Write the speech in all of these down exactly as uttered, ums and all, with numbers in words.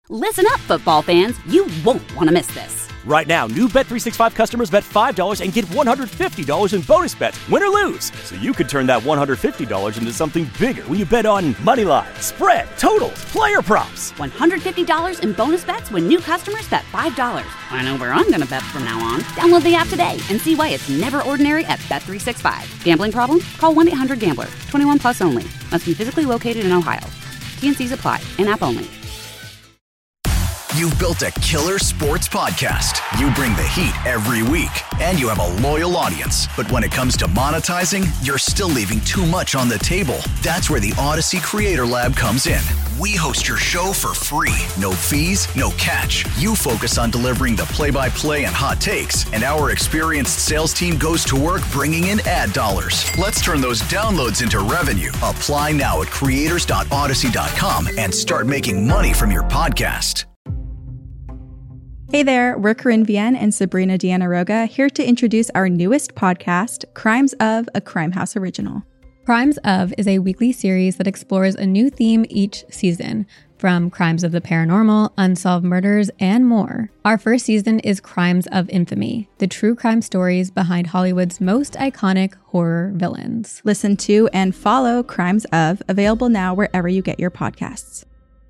Listen up, football fans. You won't want to miss this. Right now, new Bet three sixty-five customers bet five dollars and get one hundred fifty dollars in bonus bets, win or lose. So you could turn that one hundred fifty dollars into something bigger when you bet on money line, spread, totals, player props. one hundred fifty dollars in bonus bets when new customers bet five dollars. I know where I'm going to bet from now on. Download the app today and see why it's never ordinary at Bet three sixty-five. Gambling problem? Call one eight hundred gambler. twenty-one plus only. Must be physically located in Ohio. T N Cs apply. In-app only. You've built a killer sports podcast. You bring the heat every week, and you have a loyal audience. But when it comes to monetizing, you're still leaving too much on the table. That's where the Odyssey Creator Lab comes in. We host your show for free. No fees, no catch. You focus on delivering the play-by-play and hot takes, and our experienced sales team goes to work bringing in ad dollars. Let's turn those downloads into revenue. Apply now at creators dot odyssey dot com and start making money from your podcast. Hey there, we're Corinne Vienne and Sabrina Deanna Roga, here to introduce our newest podcast, Crimes of, a Crime House original. Crimes of is a weekly series that explores a new theme each season, from crimes of the paranormal, unsolved murders, and more. Our first season is Crimes of Infamy, the true crime stories behind Hollywood's most iconic horror villains. Listen to and follow Crimes of, available now wherever you get your podcasts.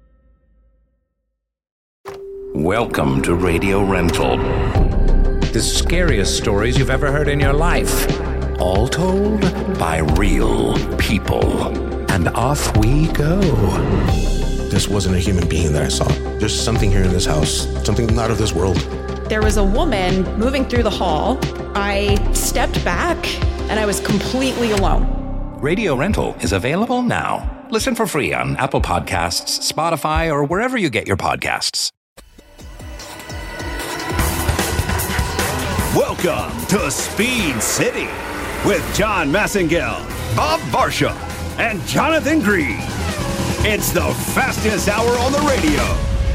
Welcome to Radio Rental. The scariest stories you've ever heard in your life. All told by real people. And off we go. This wasn't a human being that I saw. There's something here in this house. Something not of this world. There was a woman moving through the hall. I stepped back and I was completely alone. Radio Rental is available now. Listen for free on Apple Podcasts, Spotify, or wherever you get your podcasts. Welcome to Speed City with John Massengale, Bob Varsha, and Jonathan Green. It's the fastest hour on the radio.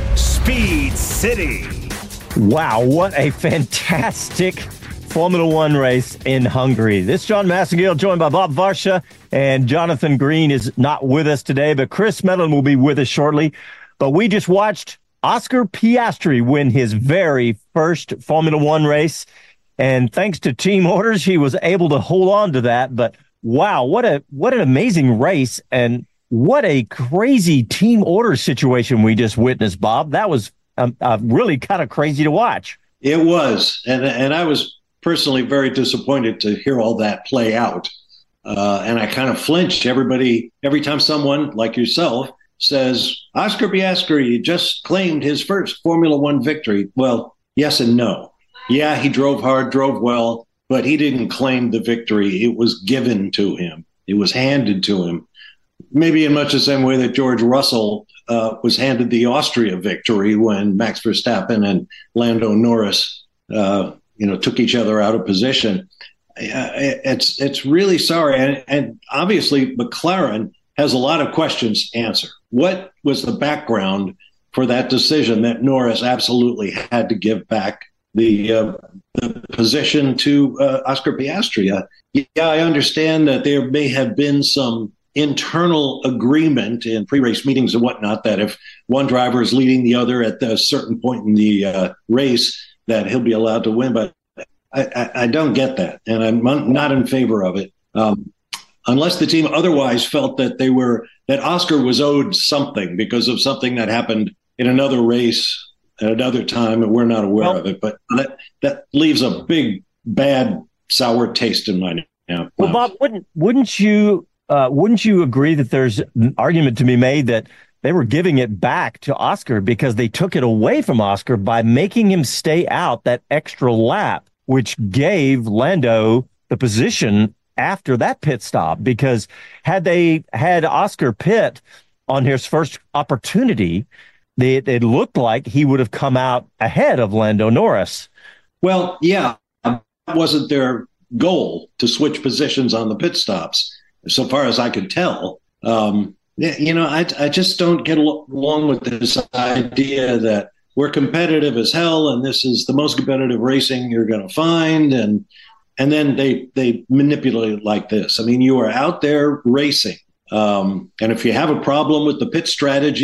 Speed City. Wow, what a fantastic Formula One race in Hungary. This is John Massengale, joined by Bob Varsha, and Jonathan Green is not with us today, but Chris Medlin will be with us shortly. But we just watched Oscar Piastri win his very first Formula One race. And thanks to team orders, he was able to hold on to that. But wow, what a what an amazing race, and what a crazy team order situation we just witnessed, Bob. That was um, uh, really kind of crazy to watch. It was, and and I was personally very disappointed to hear all that play out. Uh, and I kind of flinched. Everybody, every time someone like yourself says, Oscar Piastri just claimed his first Formula One victory. Well, yes and no. Yeah, he drove hard, drove well, but he didn't claim the victory. It was given to him. It was handed to him. Maybe in much the same way that George Russell uh, was handed the Austria victory when Max Verstappen and Lando Norris, uh, you know, took each other out of position. It's it's really sorry, and, and obviously McLaren has a lot of questions to answer. What was the background for that decision that Norris absolutely had to give back the, uh, the position to uh, Oscar Piastri? Uh, yeah, I understand that there may have been some internal agreement in pre-race meetings and whatnot that if one driver is leading the other at a certain point in the uh, race, that he'll be allowed to win. But I, I, I don't get that, and I'm not in favor of it. Um, unless the team otherwise felt that they were that Oscar was owed something because of something that happened in another race at another time, and we're not aware well, of it. But that that leaves a big, bad, sour taste in my mouth. Well, Bob, wouldn't wouldn't you uh, wouldn't you agree that there's an argument to be made that they were giving it back to Oscar because they took it away from Oscar by making him stay out that extra lap, which gave Lando the position after that pit stop? Because had they had Oscar pit on his first opportunity, they, it looked like he would have come out ahead of Lando Norris. Well, yeah, that wasn't their goal to switch positions on the pit stops, so far as I could tell. Um, you know, I, I just don't get along with this idea that we're competitive as hell and this is the most competitive racing you're going to find. And and then they, they manipulate it like this. I mean, you are out there racing. Um, and if you have a problem with the pit strategy,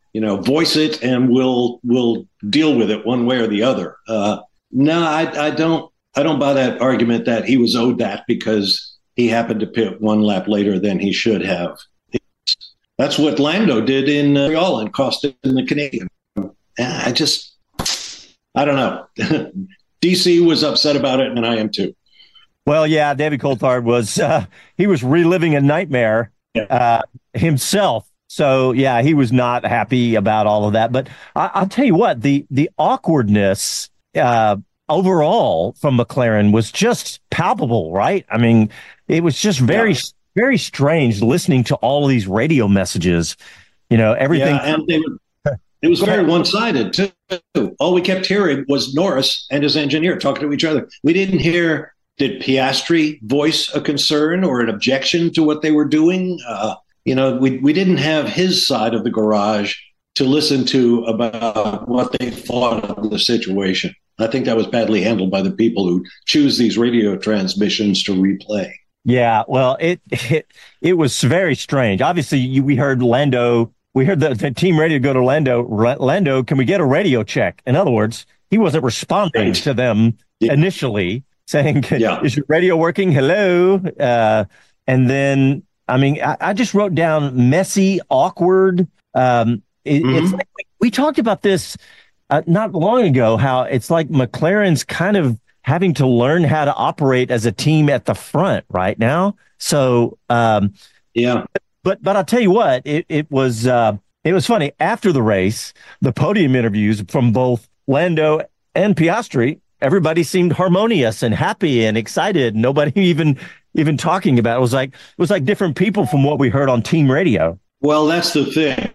you know, voice it and we'll we'll deal with it one way or the other. Uh, no, I, I don't I don't buy that argument that he was owed that because he happened to pit one lap later than he should have. It's, that's what Lando did in uh, Montreal and cost him the Canadian. I just, I don't know. D C was upset about it, and I am too. Well, yeah, David Coulthard was, uh, he was reliving a nightmare uh, himself. So, yeah, he was not happy about all of that. But I, I'll tell you what, the the awkwardness uh, overall from McLaren was just palpable, right? I mean, it was just very, yeah. very strange listening to all of these radio messages. You know, everything. Yeah, and they were, it was very one-sided, too. All we kept hearing was Norris and his engineer talking to each other. We didn't hear, did Piastri voice a concern or an objection to what they were doing? Uh, you know, we we didn't have his side of the garage to listen to about what they thought of the situation. I think that was badly handled by the people who choose these radio transmissions to replay. Yeah, well, it it, it was very strange. Obviously, you, we heard Lando, we heard the, the team radio go to Lando. Lando, can we get a radio check? In other words, he wasn't responding right. to them yeah. initially, saying, yeah. is your radio working? Hello. Uh, and then, I mean, I, I just wrote down messy, awkward. Um, it, mm-hmm. It's like we, we talked about this uh, not long ago, how it's like McLaren's kind of having to learn how to operate as a team at the front right now. So, um, yeah, but, but I'll tell you what, it, it was, uh, it was funny after the race, the podium interviews from both Lando and Piastri, everybody seemed harmonious and happy and excited. Nobody even, even talking about it. It was like, it was like different people from what we heard on team radio. Well, that's the thing.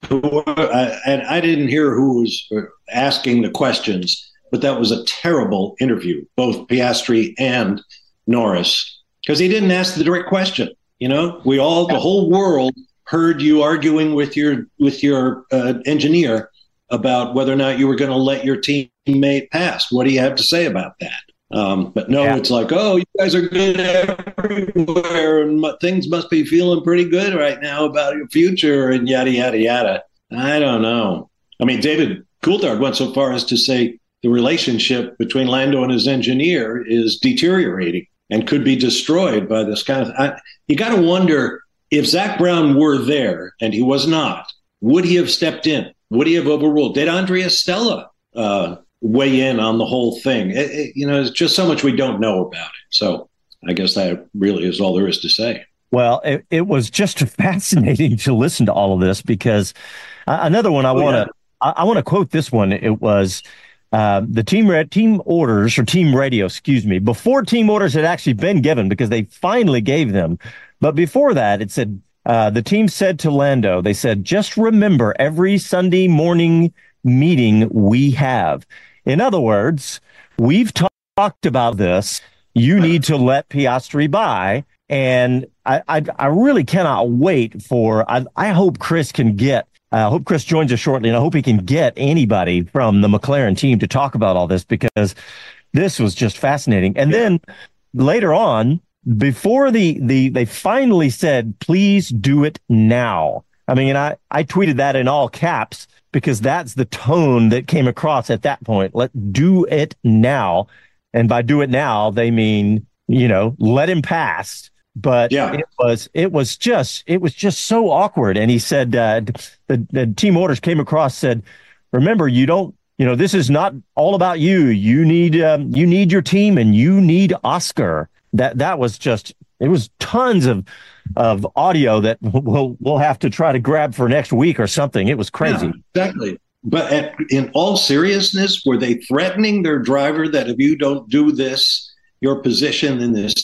And I didn't hear who was asking the questions, but that was a terrible interview, both Piastri and Norris, because he didn't ask the direct question. You know, we all, the whole world heard you arguing with your with your uh, engineer about whether or not you were going to let your teammate pass. What do you have to say about that? Um, but no, yeah. It's like, oh, you guys are good everywhere, and m- things must be feeling pretty good right now about your future, and yada yada yada. I don't know. I mean, David Coulthard went so far as to say the relationship between Lando and his engineer is deteriorating and could be destroyed by this kind of. I, you got to wonder if Zach Brown were there and he was not. Would he have stepped in? Would he have overruled? Did Andrea Stella uh, weigh in on the whole thing? It, it, you know, there's just so much we don't know about it. So I guess that really is all there is to say. Well, it, it was just fascinating to listen to all of this because uh, another one I oh, want to yeah. I, I want to quote this one. It was uh, the team red team orders or team radio, excuse me, before team orders had actually been given because they finally gave them. But before that, it said uh, the team said to Lando, they said, just remember every Sunday morning meeting we have. In other words, we've talk- talked about this. You need to let Piastri by. And I, I, I really cannot wait for, I, I hope Chris can get, I uh, hope Chris joins us shortly, and I hope he can get anybody from the McLaren team to talk about all this because this was just fascinating. And then later on, before the, the they finally said, please do it now. I mean, and I, I tweeted that in all caps because that's the tone that came across at that point. Let do it now. And by do it now, they mean, you know, let him pass. But yeah. it was it was just it was just so awkward. And he said uh, the, the team orders came across, said, remember, you don't, you know, this is not all about you. You need um, you need your team and you need Oscar. That that was just it was tons of of audio that we'll we'll have to try to grab for next week or something. It was crazy. Yeah, exactly. But at, in all seriousness, were they threatening their driver that if you don't do this, your position in this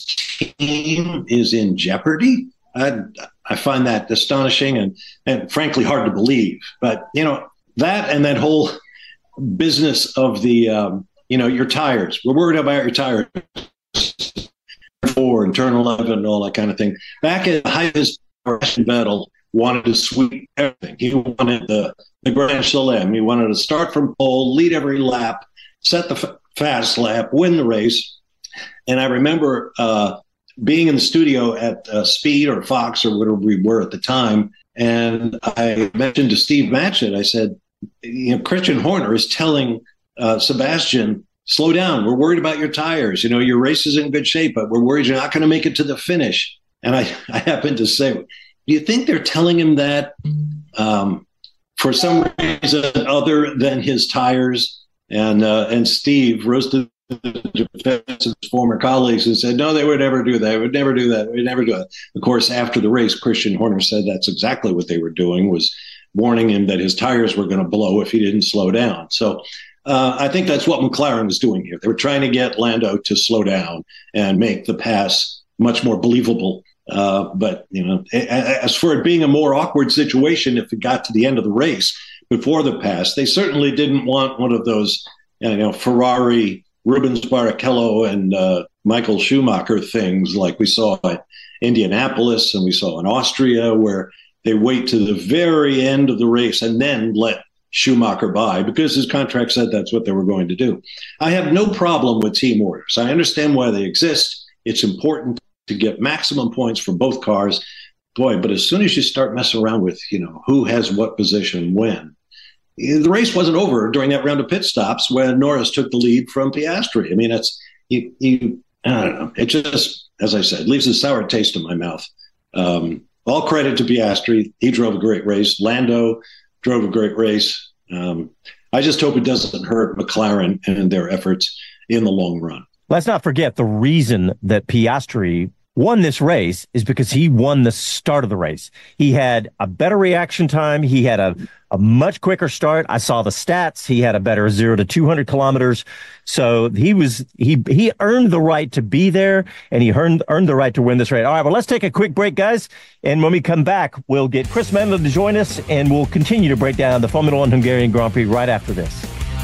team is in jeopardy? I, I find that astonishing and, and frankly hard to believe. But, you know, that and that whole business of the, um, you know, your tires. We're worried about your tires. Four and turn eleven and all that kind of thing. Back at the height of his Vettel wanted to sweep everything. He wanted the, the Grand Slam. He wanted to start from pole, lead every lap, set the f- fast lap, win the race. And I remember uh, being in the studio at uh, Speed or Fox or whatever we were at the time, And I mentioned to Steve Matchett, I said, you know, Christian Horner is telling uh, Sebastian, slow down. We're worried about your tires. You know, your race is in good shape, but we're worried you're not going to make it to the finish. And I, I happened to say, do you think they're telling him that um, for some reason other than his tires? And uh, and Steve rose to the defense of his former colleagues and said, no, they would never do that. They would never do that. They would never do that. Of course, after the race, Christian Horner said that's exactly what they were doing, was warning him that his tires were going to blow if he didn't slow down. So uh, I think that's what McLaren was doing here. They were trying to get Lando to slow down and make the pass much more believable. Uh, but, you know, as for it being a more awkward situation if it got to the end of the race before the pass, they certainly didn't want one of those, you know, Ferrari, Rubens Barrichello and uh, Michael Schumacher things like we saw at Indianapolis and we saw in Austria, where they wait to the very end of the race and then let Schumacher by because his contract said that's what they were going to do. I have no problem with team orders. I understand why they exist. It's important to get maximum points for both cars. Boy, but as soon as you start messing around with, you know, who has what position when, the race wasn't over during that round of pit stops when Norris took the lead from Piastri. I mean, it's, you, you I don't know. It just, as I said, leaves a sour taste in my mouth. Um, all credit to Piastri. He drove a great race. Lando drove a great race. Um, I just hope it doesn't hurt McLaren and their efforts in the long run. Let's not forget the reason that Piastri won this race is because he won the start of the race. He had a better reaction time. He had a, a much quicker start. I saw the stats. He had a better zero to two hundred kilometers. So he was he he earned the right to be there, and he earned earned the right to win this race. All right, well, let's take a quick break, guys. And when we come back, we'll get Chris Medland to join us, and we'll continue to break down the Formula One Hungarian Grand Prix right after this.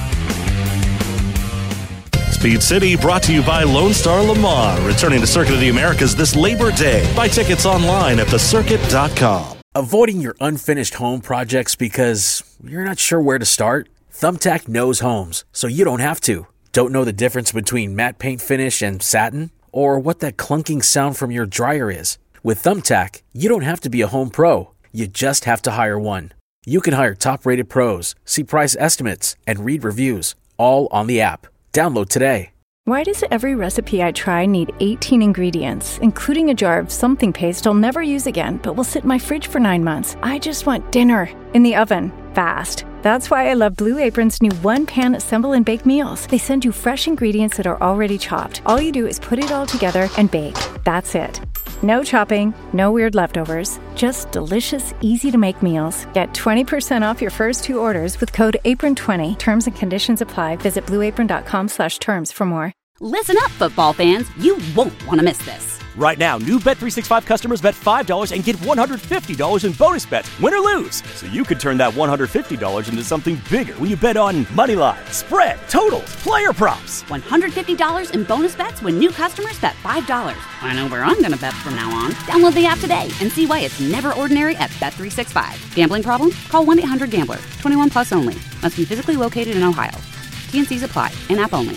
Speed City brought to you by Lone Star Lamar, returning to Circuit of the Americas this Labor Day. Buy tickets online at the circuit dot com. Avoiding your unfinished home projects because you're not sure where to start? Thumbtack knows homes, so you don't have to. Don't know the difference between matte paint finish and satin? Or what that clunking sound from your dryer is? With Thumbtack, you don't have to be a home pro. You just have to hire one. You can hire top-rated pros, see price estimates, and read reviews, all on the app. Download today. Why does every recipe I try need eighteen ingredients, including a jar of something paste I'll never use again, but will sit in my fridge for nine months? I just want dinner in the oven, fast. That's why I love Blue Apron's new one-pan assemble and bake meals. They send you fresh ingredients that are already chopped. All you do is put it all together and bake. That's it. No chopping, no weird leftovers, just delicious, easy-to-make meals. Get twenty percent off your first two orders with code apron twenty. Terms and conditions apply. Visit blueapron.com slash terms for more. Listen up, football fans. You won't want to miss this. Right now, new Bet three sixty-five customers bet five dollars and get one hundred fifty dollars in bonus bets, win or lose. So you could turn that one hundred fifty dollars into something bigger when you bet on money line, spread, totals, player props. one hundred fifty dollars in bonus bets when new customers bet five dollars. I know where I'm going to bet from now on. Download the app today and see why it's never ordinary at Bet three sixty-five. Gambling problem? Call one eight hundred gambler. twenty-one plus only. Must be physically located in Ohio. T and C's apply. In-app only.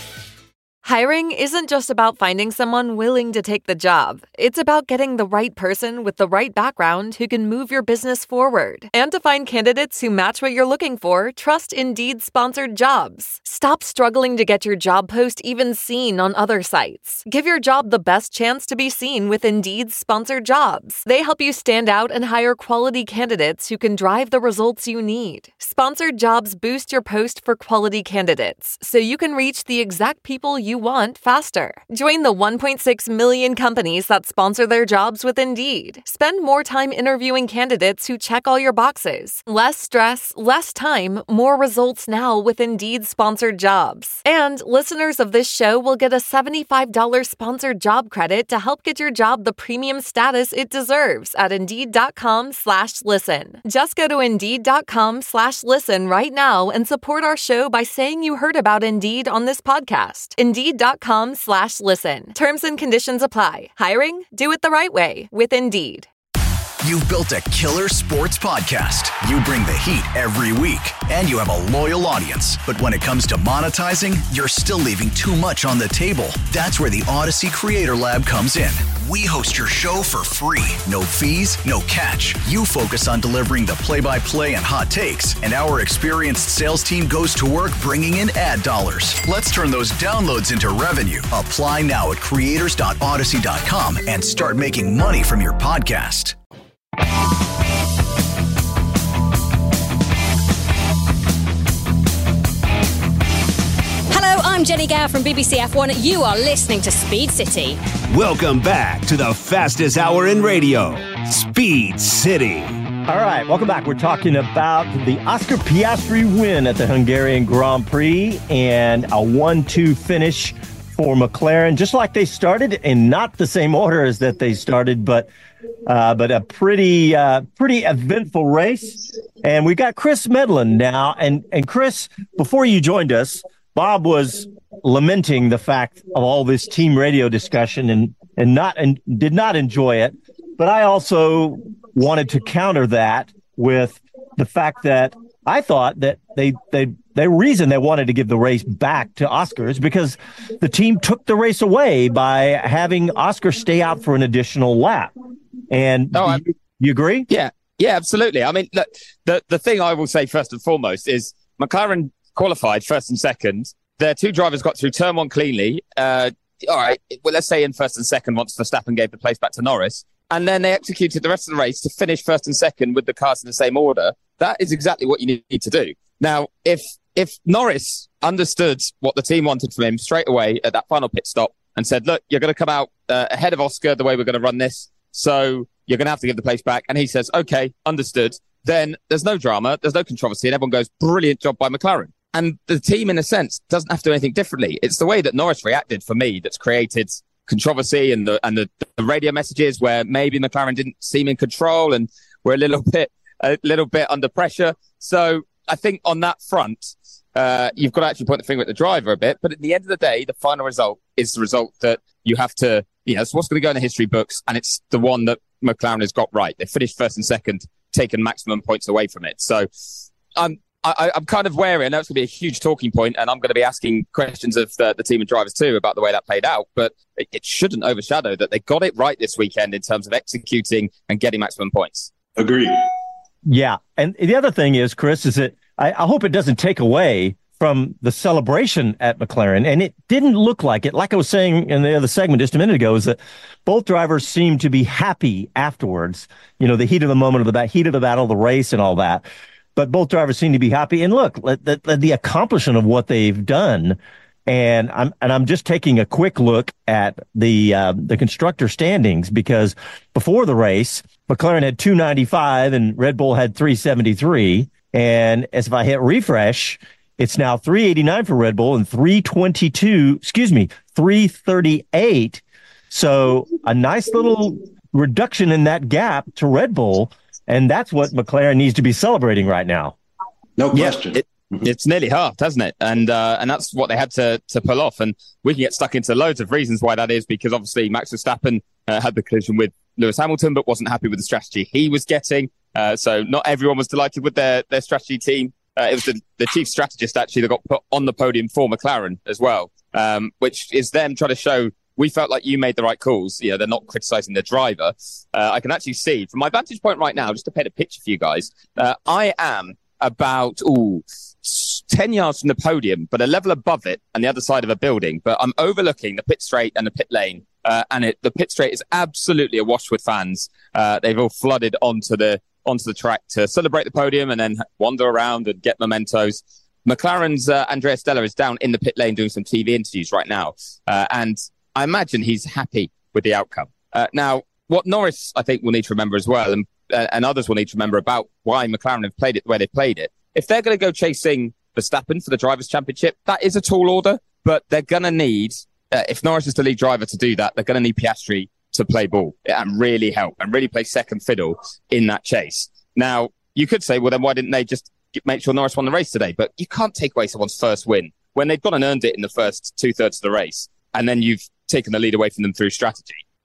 Hiring isn't just about finding someone willing to take the job. It's about getting the right person with the right background who can move your business forward. And to find candidates who match what you're looking for, trust Indeed-sponsored jobs. Stop struggling to get your job post even seen on other sites. Give your job the best chance to be seen with Indeed-sponsored jobs. They help you stand out and hire quality candidates who can drive the results you need. Sponsored jobs boost your post for quality candidates, so you can reach the exact people you want faster. Join the one point six million companies that sponsor their jobs with Indeed. Spend more time interviewing candidates who check all your boxes. Less stress, less time, more results now with Indeed-sponsored jobs. And listeners of this show will get a seventy-five dollars sponsored job credit to help get your job the premium status it deserves at Indeed.com slash listen. Just go to Indeed.com slash listen right now and support our show by saying you heard about Indeed on this podcast. Indeed.com slash listen. Terms and conditions apply. Hiring? Do it the right way with Indeed. You've built a killer sports podcast. You bring the heat every week, and you have a loyal audience. But when it comes to monetizing, you're still leaving too much on the table. That's where the Odyssey Creator Lab comes in. We host your show for free. No fees, no catch. You focus on delivering the play-by-play and hot takes, and our experienced sales team goes to work bringing in ad dollars. Let's turn those downloads into revenue. Apply now at creators dot odyssey dot com and start making money from your podcast. Hello, I'm Jenny Gow from B B C F one. You are listening to Speed City. Welcome back to the fastest hour in radio, Speed City. All right, welcome back. We're talking about the Oscar Piastri win at the Hungarian Grand Prix and a one two finish for McLaren, just like they started, in not the same order as that they started, but uh, but a pretty uh, pretty eventful race. And we got Chris Medland now. And, and Chris, before you joined us, Bob was lamenting the fact of all this team radio discussion and and not and did not enjoy it. But I also wanted to counter that with the fact that I thought that they they the reason they wanted to give the race back to Oscar is because the team took the race away by having Oscar stay out for an additional lap. And oh, you, you agree? Yeah, yeah, absolutely. I mean, look, the the thing I will say first and foremost is McLaren qualified first and second. Their two drivers got through turn one cleanly. Uh, all right, well, let's say in first and second once Verstappen gave the place back to Norris. And then they executed the rest of the race to finish first and second with the cars in the same order. That is exactly what you need to do. Now, if if Norris understood what the team wanted from him straight away at that final pit stop and said, look, you're going to come out uh, ahead of Oscar the way we're going to run this, so you're going to have to give the place back. And he says, okay, understood. Then there's no drama, there's no controversy, and everyone goes, brilliant job by McLaren. And the team, in a sense, doesn't have to do anything differently. It's the way that Norris reacted, for me, that's created controversy and the and the, the radio messages where maybe McLaren didn't seem in control and were a little bit a little bit under pressure. So I think on that front, uh, you've got to actually point the finger at the driver a bit. But at the end of the day, the final result is the result that you have to, you know, it's what's going to go in the history books, and it's the one that McLaren has got right. They finished first and second, taken maximum points away from it. So I'm. I, I'm kind of wary. I know it's going to be a huge talking point, and I'm going to be asking questions of the, the team and drivers too about the way that played out. But it, it shouldn't overshadow that they got it right this weekend in terms of executing and getting maximum points. Agreed. Yeah. And the other thing is, Chris, is that I, I hope it doesn't take away from the celebration at McLaren. And it didn't look like it. Like I was saying in the other segment just a minute ago, is that both drivers seemed to be happy afterwards. You know, the heat of the moment, of the heat of the battle, the race and all that. But both drivers seem to be happy. And look, the, the, the accomplishment of what they've done. And I'm and I'm just taking a quick look at the uh, the constructor standings, because before the race, McLaren had two ninety-five and Red Bull had three seventy-three. And as if I hit refresh, it's now three eighty-nine for Red Bull and three twenty-two, excuse me, three thirty-eight. So a nice little reduction in that gap to Red Bull. And that's what McLaren needs to be celebrating right now. No question. Yeah, it, it's nearly half, hasn't it? And uh, and that's what they had to to pull off. And we can get stuck into loads of reasons why that is, because obviously Max Verstappen uh, had the collision with Lewis Hamilton, but wasn't happy with the strategy he was getting. Uh, so not everyone was delighted with their, their strategy team. Uh, it was the, the chief strategist, actually, that got put on the podium for McLaren as well, um, which is them trying to show, we felt like you made the right calls. You know, they're not criticizing the driver. Uh, I can actually see from my vantage point right now, just to paint a picture for you guys, uh, I am about ooh, ten yards from the podium, but a level above it and the other side of a building. But I'm overlooking the pit straight and the pit lane. Uh, and it, the pit straight is absolutely awash with fans. Uh, they've all flooded onto the onto the track to celebrate the podium and then wander around and get mementos. McLaren's uh, Andrea Stella is down in the pit lane doing some T V interviews right now. Uh, and I imagine he's happy with the outcome. Uh, now, what Norris, I think, will need to remember as well, and, uh, and others will need to remember about why McLaren have played it the way they've played it. If they're going to go chasing Verstappen for the Drivers' Championship, that is a tall order, but they're going to need, uh, if Norris is the lead driver to do that, they're going to need Piastri to play ball and really help and really play second fiddle in that chase. Now, you could say, well, then why didn't they just make sure Norris won the race today? But you can't take away someone's first win when they've gone and earned it in the first two-thirds of the race, and then you've taken the lead away from them through strategy.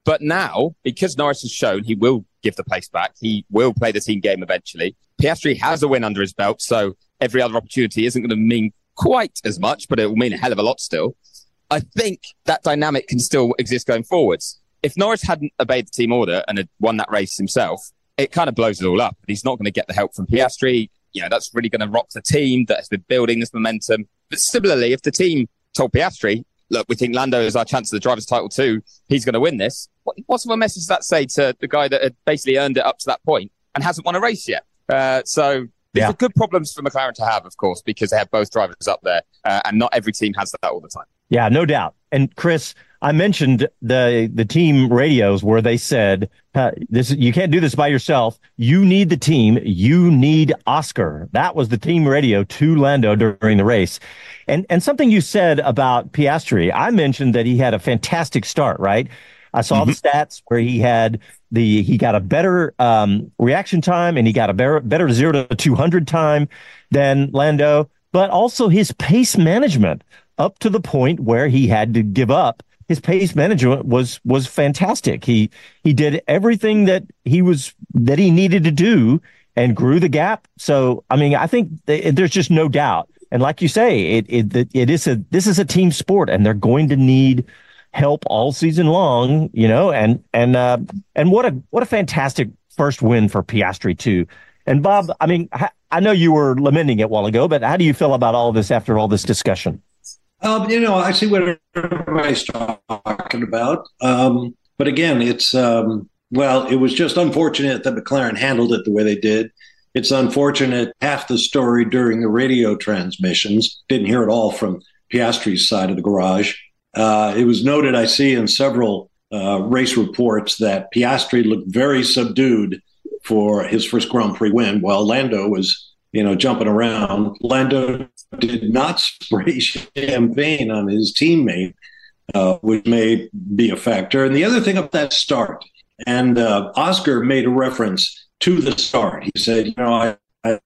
But now, because Norris has shown he will give the place back, he will play the team game eventually. Piastri has a win under his belt, so every other opportunity isn't going to mean quite as much, but it will mean a hell of a lot still. I think that dynamic can still exist going forwards. If Norris hadn't obeyed the team order and had won that race himself, it kind of blows it all up. He's not going to get the help from Piastri. You know, that's really going to rock the team that has been building this momentum. But similarly, if the team told Piastri, look, we think Lando is our chance of the driver's title too, he's going to win this, what, what sort of a message does that say to the guy that had basically earned it up to that point and hasn't won a race yet? Uh, so these yeah. are good problems for McLaren to have, of course, because they have both drivers up there, uh, and not every team has that all the time. Yeah, no doubt. And Chris, I mentioned the the team radios where they said, uh, "This you can't do this by yourself. You need the team. You need Oscar." That was the team radio to Lando during the race. And and something you said about Piastri, I mentioned that he had a fantastic start, right? I saw mm-hmm. the stats where he had the he got a better um, reaction time and he got a better better zero to two hundred time than Lando, but also his pace management up to the point where he had to give up. His pace management was was fantastic. He he did everything that he was that he needed to do and grew the gap. So I mean, I think th- there's just no doubt. And like you say, it it it is a this is a team sport, and they're going to need help all season long. You know, and and uh, and what a what a fantastic first win for Piastri too. And Bob, I mean, I know you were lamenting it a while ago, but how do you feel about all of this after all this discussion? Um, you know, I see what everybody's talking about. Um, but again, it's, um, well, it was just unfortunate that McLaren handled it the way they did. It's unfortunate half the story during the radio transmissions. Didn't hear it all from Piastri's side of the garage. Uh, it was noted, I see in several uh, race reports, that Piastri looked very subdued for his first Grand Prix win, while Lando was, you know, jumping around. Lando did not spray champagne on his teammate, uh, which may be a factor. And the other thing about that start, and uh, Oscar made a reference to the start. He said, you know, I, I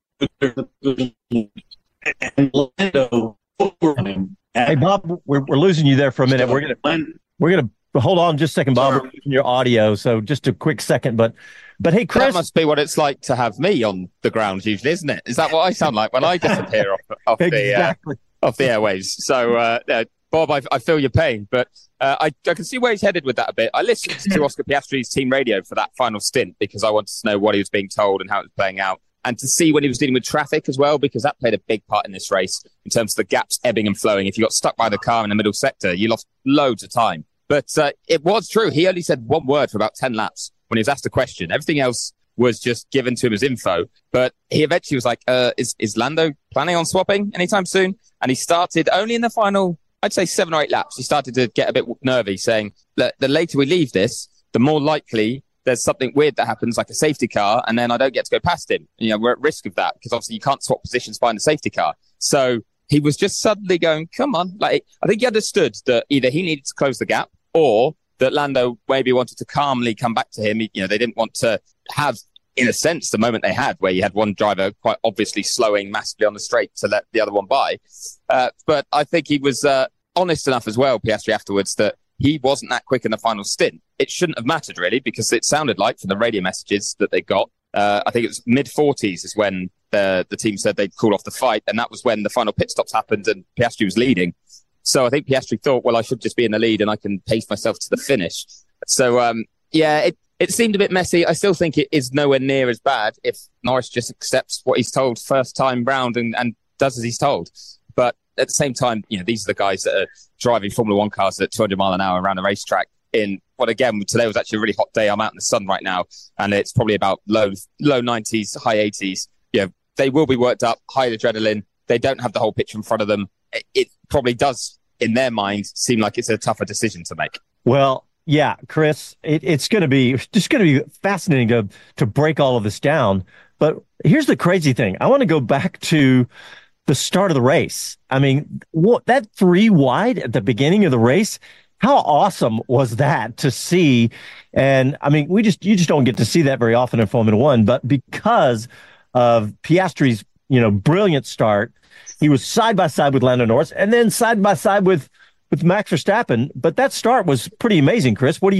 and Lando over him. Hey, Bob, we're we're losing you there for a minute. We're gonna we're gonna hold on just a second, Bob. We're losing your audio, so just a quick second, but. But hey, Chris, that must be what it's like to have me on the ground usually, isn't it? Is that what I sound like when I disappear off, off exactly. the uh, off the airwaves? So, uh, uh, Bob, I, I feel your pain, but uh, I, I can see where he's headed with that a bit. I listened to Oscar Piastri's team radio for that final stint because I wanted to know what he was being told and how it was playing out, and to see when he was dealing with traffic as well, because that played a big part in this race in terms of the gaps ebbing and flowing. If you got stuck by the car in the middle sector, you lost loads of time. But uh, it was true. He only said one word for about ten laps when he was asked a question. Everything else was just given to him as info. But he eventually was like, uh, is, is Lando planning on swapping anytime soon? And he started only in the final, I'd say seven or eight laps. He started to get a bit nervy, saying that the later we leave this, the more likely there's something weird that happens, like a safety car, and then I don't get to go past him. You know, we're at risk of that because obviously you can't swap positions behind the safety car. So he was just suddenly going, come on. Like, I think he understood that either he needed to close the gap or that Lando maybe wanted to calmly come back to him. You know, they didn't want to have, in a sense, the moment they had where you had one driver quite obviously slowing massively on the straight to let the other one by. Uh, but I think he was uh, honest enough as well, Piastri, afterwards, that he wasn't that quick in the final stint. It shouldn't have mattered, really, because it sounded like from the radio messages that they got, uh, I think it was mid forties is when the, the team said they'd call off the fight. And that was when the final pit stops happened and Piastri was leading. So I think Piastri thought, well, I should just be in the lead and I can pace myself to the finish. So, um, yeah, it, it seemed a bit messy. I still think it is nowhere near as bad if Norris just accepts what he's told first time round and, and does as he's told. But at the same time, you know, these are the guys that are driving Formula One cars at two hundred mile an hour around the racetrack in what, again, today was actually a really hot day. I'm out in the sun right now and it's probably about low, low nineties, high eighties. You know, they will be worked up, high adrenaline. They don't have the whole picture in front of them. It, it probably does, in their mind, seem like it's a tougher decision to make. Well, yeah, Chris, it, it's going to be just going to be fascinating to to break all of this down. But here's the crazy thing. I want to go back to the start of the race. I mean, what that three wide at the beginning of the race, how awesome was that to see? And I mean, we just you just don't get to see that very often in Formula One, but because of Piastri's, you know, brilliant start, he was side by side with Lando Norris and then side by side with with Max Verstappen. But that start was pretty amazing, Chris. What do you think?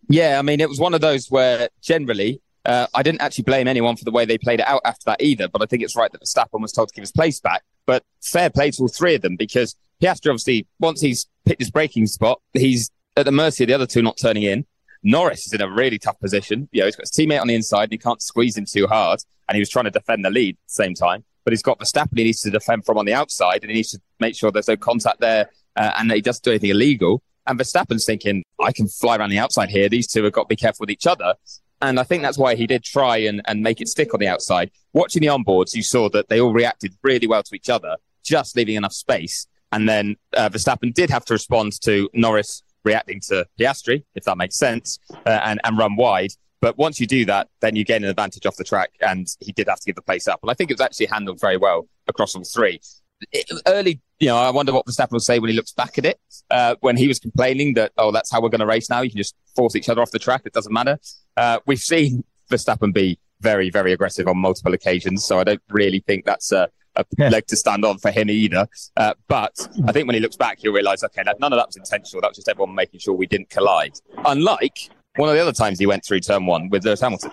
Yeah, I mean, it was one of those where generally uh, I didn't actually blame anyone for the way they played it out after that either, but I think it's right that Verstappen was told to give his place back. But fair play to all three of them, because Piastri, obviously, once he's picked his braking spot, he's at the mercy of the other two not turning in. Norris is in a really tough position. You know, he's got his teammate on the inside and he can't squeeze him too hard. And he was trying to defend the lead at the same time. But he's got Verstappen he needs to defend from on the outside, and he needs to make sure there's no contact there uh, and that he doesn't do anything illegal. And Verstappen's thinking, I can fly around the outside here. These two have got to be careful with each other. And I think that's why he did try and, and make it stick on the outside. Watching the onboards, you saw that they all reacted really well to each other, just leaving enough space. And then uh, Verstappen did have to respond to Norris reacting to Piastri, if that makes sense, uh, and, and run wide. But once you do that, then you gain an advantage off the track, and he did have to give the place up. And I think it was actually handled very well across all three. It, early, you know, I wonder what Verstappen will say when he looks back at it, uh, when he was complaining that, oh, that's how we're going to race now. You can just force each other off the track. It doesn't matter. Uh, we've seen Verstappen be very, very aggressive on multiple occasions, so I don't really think that's a, a leg to stand on for him either. Uh, but I think when he looks back, he'll realise, okay, none of that was intentional. That was just everyone making sure we didn't collide. Unlike one of the other times he went through turn one with Lewis Hamilton.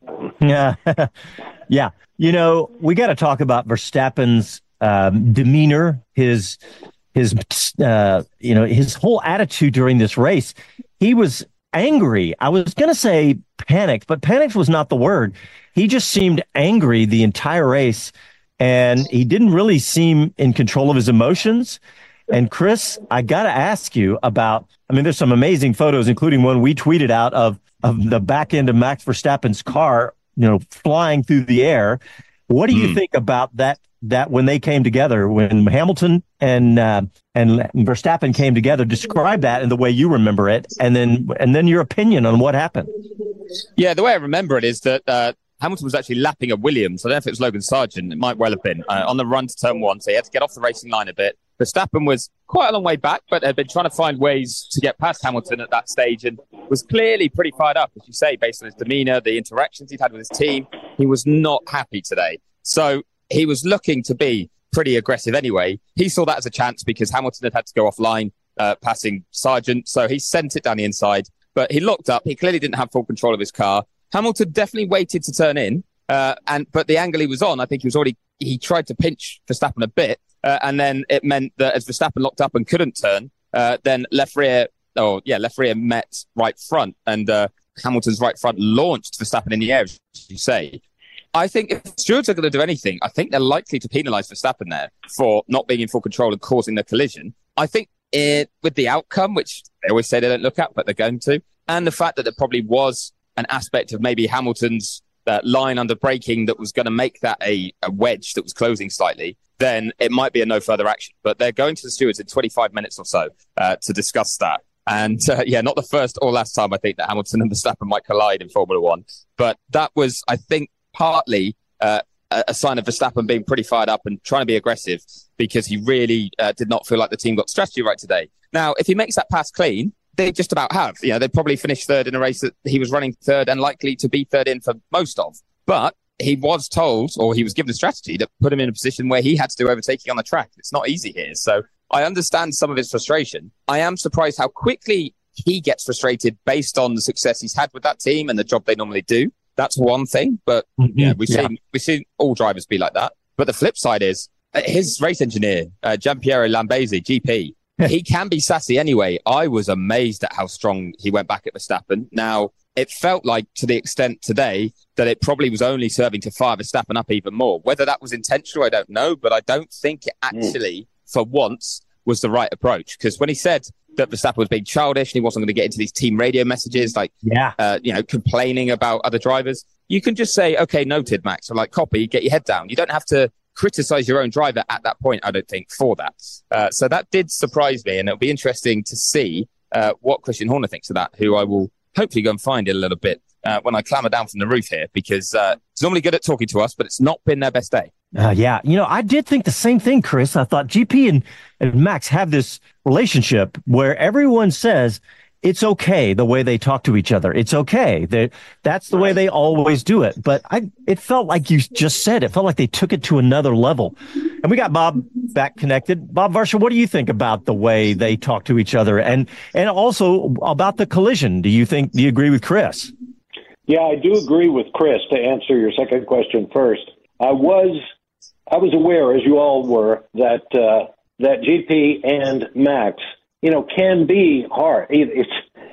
Yeah. yeah. You know, we got to talk about Verstappen's um, demeanor, his, his, uh, you know, his whole attitude during this race. He was angry. I was going to say panicked, but panicked was not the word. He just seemed angry the entire race, and he didn't really seem in control of his emotions. And Chris, I got to ask you about, I mean, there's some amazing photos, including one we tweeted out of, of the back end of Max Verstappen's car, you know, flying through the air. What do you mm. think about that, that when they came together, when Hamilton and, uh, and Verstappen came together? Describe that in the way you remember it, and then, and then your opinion on what happened. Yeah, the way I remember it is that, uh, Hamilton was actually lapping a Williams. I don't know if it was Logan Sargent. It might well have been uh, on the run to turn one. So he had to get off the racing line a bit. Verstappen was quite a long way back, but had been trying to find ways to get past Hamilton at that stage, and was clearly pretty fired up, as you say, based on his demeanour, the interactions he'd had with his team. He was not happy today. So he was looking to be pretty aggressive anyway. He saw that as a chance because Hamilton had had to go offline, uh, passing Sargent. So he sent it down the inside, but he looked up. He clearly didn't have full control of his car. Hamilton definitely waited to turn in, uh, and but the angle he was on, I think he was already, he tried to pinch Verstappen a bit, uh, and then it meant that as Verstappen locked up and couldn't turn, uh, then left rear, oh yeah, left rear met right front, and uh, Hamilton's right front launched Verstappen in the air, as you say. I think if stewards are going to do anything, I think they're likely to penalise Verstappen there for not being in full control and causing the collision. I think it, with the outcome, which they always say they don't look at, but they're going to, and the fact that there probably was an aspect of maybe Hamilton's uh, line under braking that was going to make that a, a wedge that was closing slightly, then it might be a no further action. But they're going to the stewards in twenty-five minutes or so uh, to discuss that. And uh, yeah, not the first or last time I think that Hamilton and Verstappen might collide in Formula One. But that was, I think, partly uh, a sign of Verstappen being pretty fired up and trying to be aggressive, because he really uh, did not feel like the team got strategy right today. Now, if he makes that pass clean, they just about have. You know, they'd probably finish third in a race that he was running third and likely to be third in for most of. But he was told, or he was given a strategy that put him in a position where he had to do overtaking on the track. It's not easy here. So I understand some of his frustration. I am surprised how quickly he gets frustrated based on the success he's had with that team and the job they normally do. That's one thing. But mm-hmm. yeah, we've yeah. seen we've seen all drivers be like that. But the flip side is his race engineer, uh, Gianpiero Lambiase, G P, he can be sassy anyway. I was amazed at how strong he went back at Verstappen. Now, it felt like to the extent today that it probably was only serving to fire Verstappen up even more. Whether that was intentional, I don't know, but I don't think it actually, mm. for once, was the right approach. Because when he said that Verstappen was being childish and he wasn't going to get into these team radio messages, like, yeah. uh, you know, complaining about other drivers, you can just say, okay, noted, Max, or like, copy, get your head down. You don't have to criticize your own driver at that point, I don't think, for that. Uh, so that did surprise me, and it'll be interesting to see uh, what Christian Horner thinks of that, who I will hopefully go and find in a little bit uh, when I clamber down from the roof here, because uh, he's normally good at talking to us, but it's not been their best day. Uh, yeah, you know, I did think the same thing, Chris. I thought G P and, and Max have this relationship where everyone says it's okay the way they talk to each other. It's okay. They, that's the way they always do it. But I, it felt like you just said, it felt like they took it to another level. And we got Bob back connected. Bob Varsha, what do you think about the way they talk to each other? And, and also about the collision. Do you think, do you agree with Chris? Yeah, I do agree with Chris. To answer your second question first, I was, I was aware, as you all were, that, uh, that G P and Max, you know, can be hard. It's,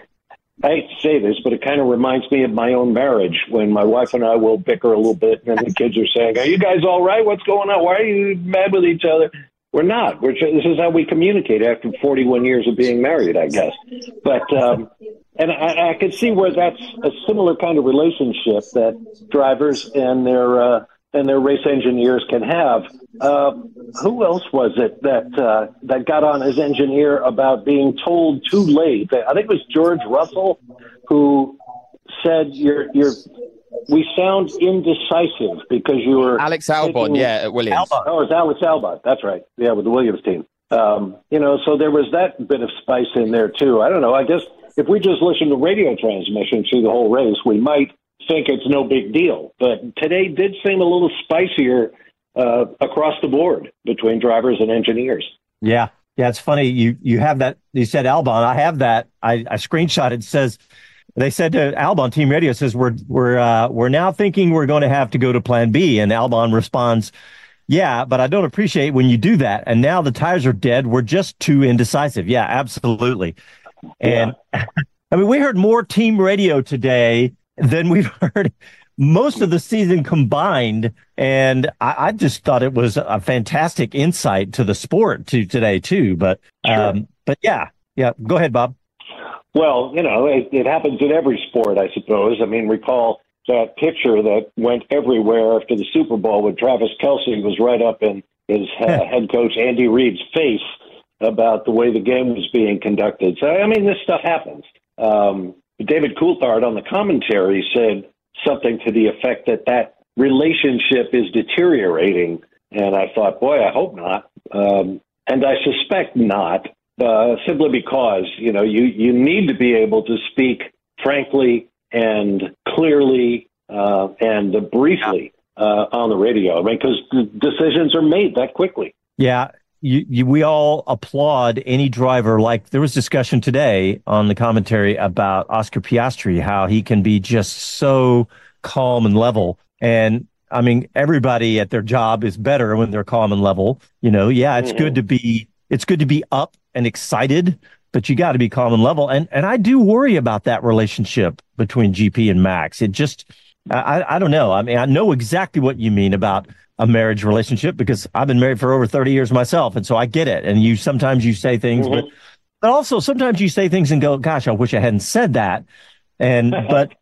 I hate to say this, but it kind of reminds me of my own marriage when my wife and I will bicker a little bit and the kids are saying, are you guys all right? What's going on? Why are you mad with each other? We're not. We're, this is how we communicate after forty-one years of being married, I guess. But, um, and I, I can see where that's a similar kind of relationship that drivers and their, uh, and their race engineers can have. Uh, who else was it that uh, that got on his engineer about being told too late? I think it was George Russell who said, "You're you're we sound indecisive because you were." Alex Albon, taking, yeah, at Williams. Albon. Oh, it's Alex Albon. That's right. Yeah, with the Williams team. Um, you know, so there was that bit of spice in there too. I don't know. I guess if we just listen to radio transmission through the whole race, we might think it's no big deal. But today did seem a little spicier uh, across the board between drivers and engineers. Yeah. Yeah. It's funny. You, you have that. You said Albon. I have that. I, I screenshot it. It says, they said to Albon, Team Radio says, we're, we're, uh, we're now thinking we're going to have to go to plan B. And Albon responds, yeah, but I don't appreciate when you do that. And now the tires are dead. We're just too indecisive. Yeah, absolutely. And yeah. I mean, we heard more Team Radio today than we've heard most of the season combined. And I, I just thought it was a fantastic insight to the sport to today too. But, um, sure. but yeah, yeah, go ahead, Bob. Well, you know, it, it happens in every sport, I suppose. I mean, recall that picture that went everywhere after the Super Bowl when Travis Kelce was right up in his uh, head coach Andy Reid's face about the way the game was being conducted. So, I mean, this stuff happens. Um, David Coulthard on the commentary said something to the effect that that relationship is deteriorating. And I thought, boy, I hope not. Um, and I suspect not, uh, simply because, you know, you, you need to be able to speak frankly and clearly uh, and briefly uh, on the radio. I mean, because decisions are made that quickly. Yeah. You, you, we all applaud any driver. Like there was discussion today on the commentary about Oscar Piastri, how he can be just so calm and level. And I mean, everybody at their job is better when they're calm and level. You know, yeah, it's mm-hmm. good to be, it's good to be up and excited, but you got to be calm and level. And, and I do worry about that relationship between G P and Max. It just, I, I don't know. I mean, I know exactly what you mean about a marriage relationship because I've been married for over thirty years myself. And so I get it. And you, sometimes you say things, mm-hmm. but, but also sometimes you say things and go, gosh, I wish I hadn't said that. And, but,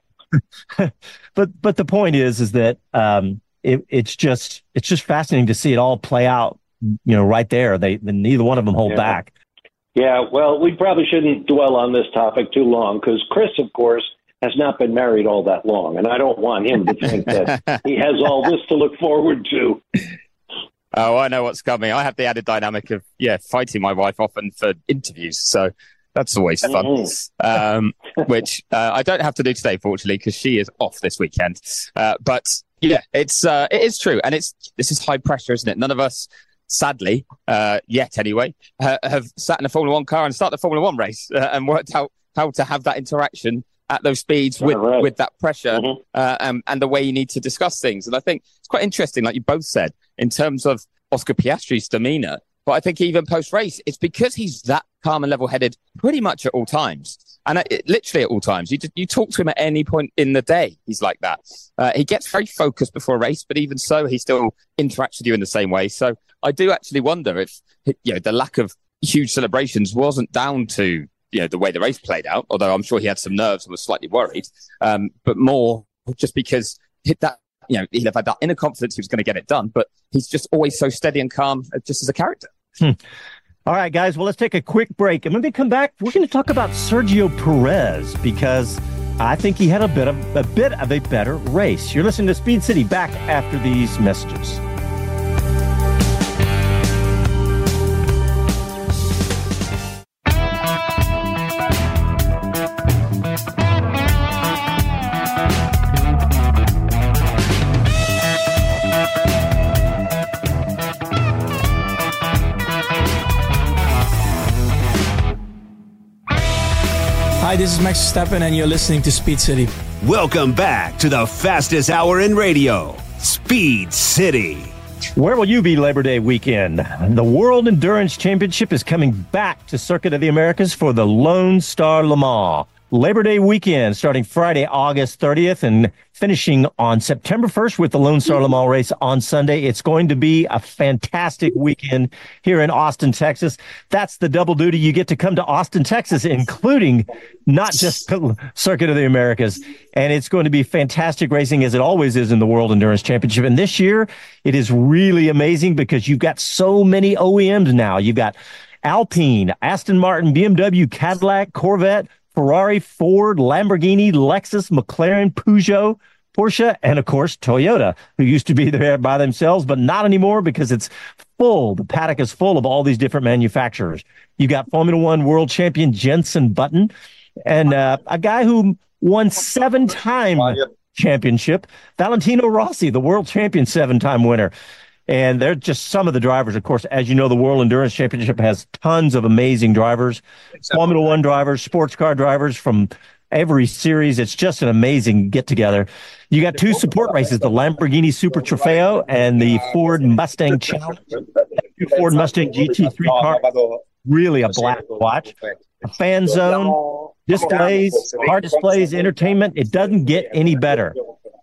but, but the point is, is that, um, it, it's just, it's just fascinating to see it all play out, you know, right there. They, neither one of them hold yeah. back. Yeah. Well, we probably shouldn't dwell on this topic too long because Chris, of course, has not been married all that long, and I don't want him to think that he has all this to look forward to. Oh, I know what's coming. I have the added dynamic of, yeah, fighting my wife often for interviews, so that's always fun, mm-hmm. um, which uh, I don't have to do today, fortunately, because she is off this weekend. Uh, but, yeah, it's uh, it is true, and it's this is high pressure, isn't it? None of us, sadly, uh, yet anyway, uh, have sat in a Formula One car and started a Formula One race uh, and worked out how to have that interaction at those speeds with, right. with that pressure mm-hmm. uh, um, and the way you need to discuss things. And I think it's quite interesting, like you both said, in terms of Oscar Piastri's demeanor. But I think even post-race, it's because he's that calm and level-headed pretty much at all times. And it, literally at all times. You you talk to him at any point in the day, he's like that. Uh, he gets very focused before a race, but even so, he still interacts with you in the same way. So I do actually wonder if you know the lack of huge celebrations wasn't down to you know, the way the race played out, although I'm sure he had some nerves and was slightly worried, um, but more just because hit that, you know, he'd have had that inner confidence he was going to get it done, but he's just always so steady and calm just as a character. Hmm. All right, guys, well, let's take a quick break. And when we come back, we're going to talk about Sergio Perez because I think he had a bit of a bit of a better race. You're listening to Speed City. Back after these messages. Hi, this is Max Verstappen, and you're listening to Speed City. Welcome back to the fastest hour in radio, Speed City. Where will you be Labor Day weekend? The World Endurance Championship is coming back to Circuit of the Americas for the Lone Star Le Mans. Labor Day weekend starting Friday, August thirtieth and finishing on September first with the Lone Star Le Mans race on Sunday. It's going to be a fantastic weekend here in Austin, Texas. That's the double duty. You get to come to Austin, Texas, including not just Circuit of the Americas. And it's going to be fantastic racing, as it always is in the World Endurance Championship. And this year, it is really amazing because you've got so many O E Ms now. You've got Alpine, Aston Martin, B M W, Cadillac, Corvette, Ferrari, Ford, Lamborghini, Lexus, McLaren, Peugeot, Porsche, and of course, Toyota, who used to be there by themselves, but not anymore because it's full. The paddock is full of all these different manufacturers. You got Formula One world champion Jenson Button and uh, a guy who won seven-time championship, Valentino Rossi, the world champion seven-time winner. And they're just some of the drivers. Of course, as you know, the World Endurance Championship has tons of amazing drivers, Formula One drivers, sports car drivers from every series. It's just an amazing get-together. You got two support races, the Lamborghini Super Trofeo and the Ford Mustang Challenge. Two Ford Mustang G T three cars. Really a blast to watch. A fan zone, displays, car displays, entertainment. It doesn't get any better.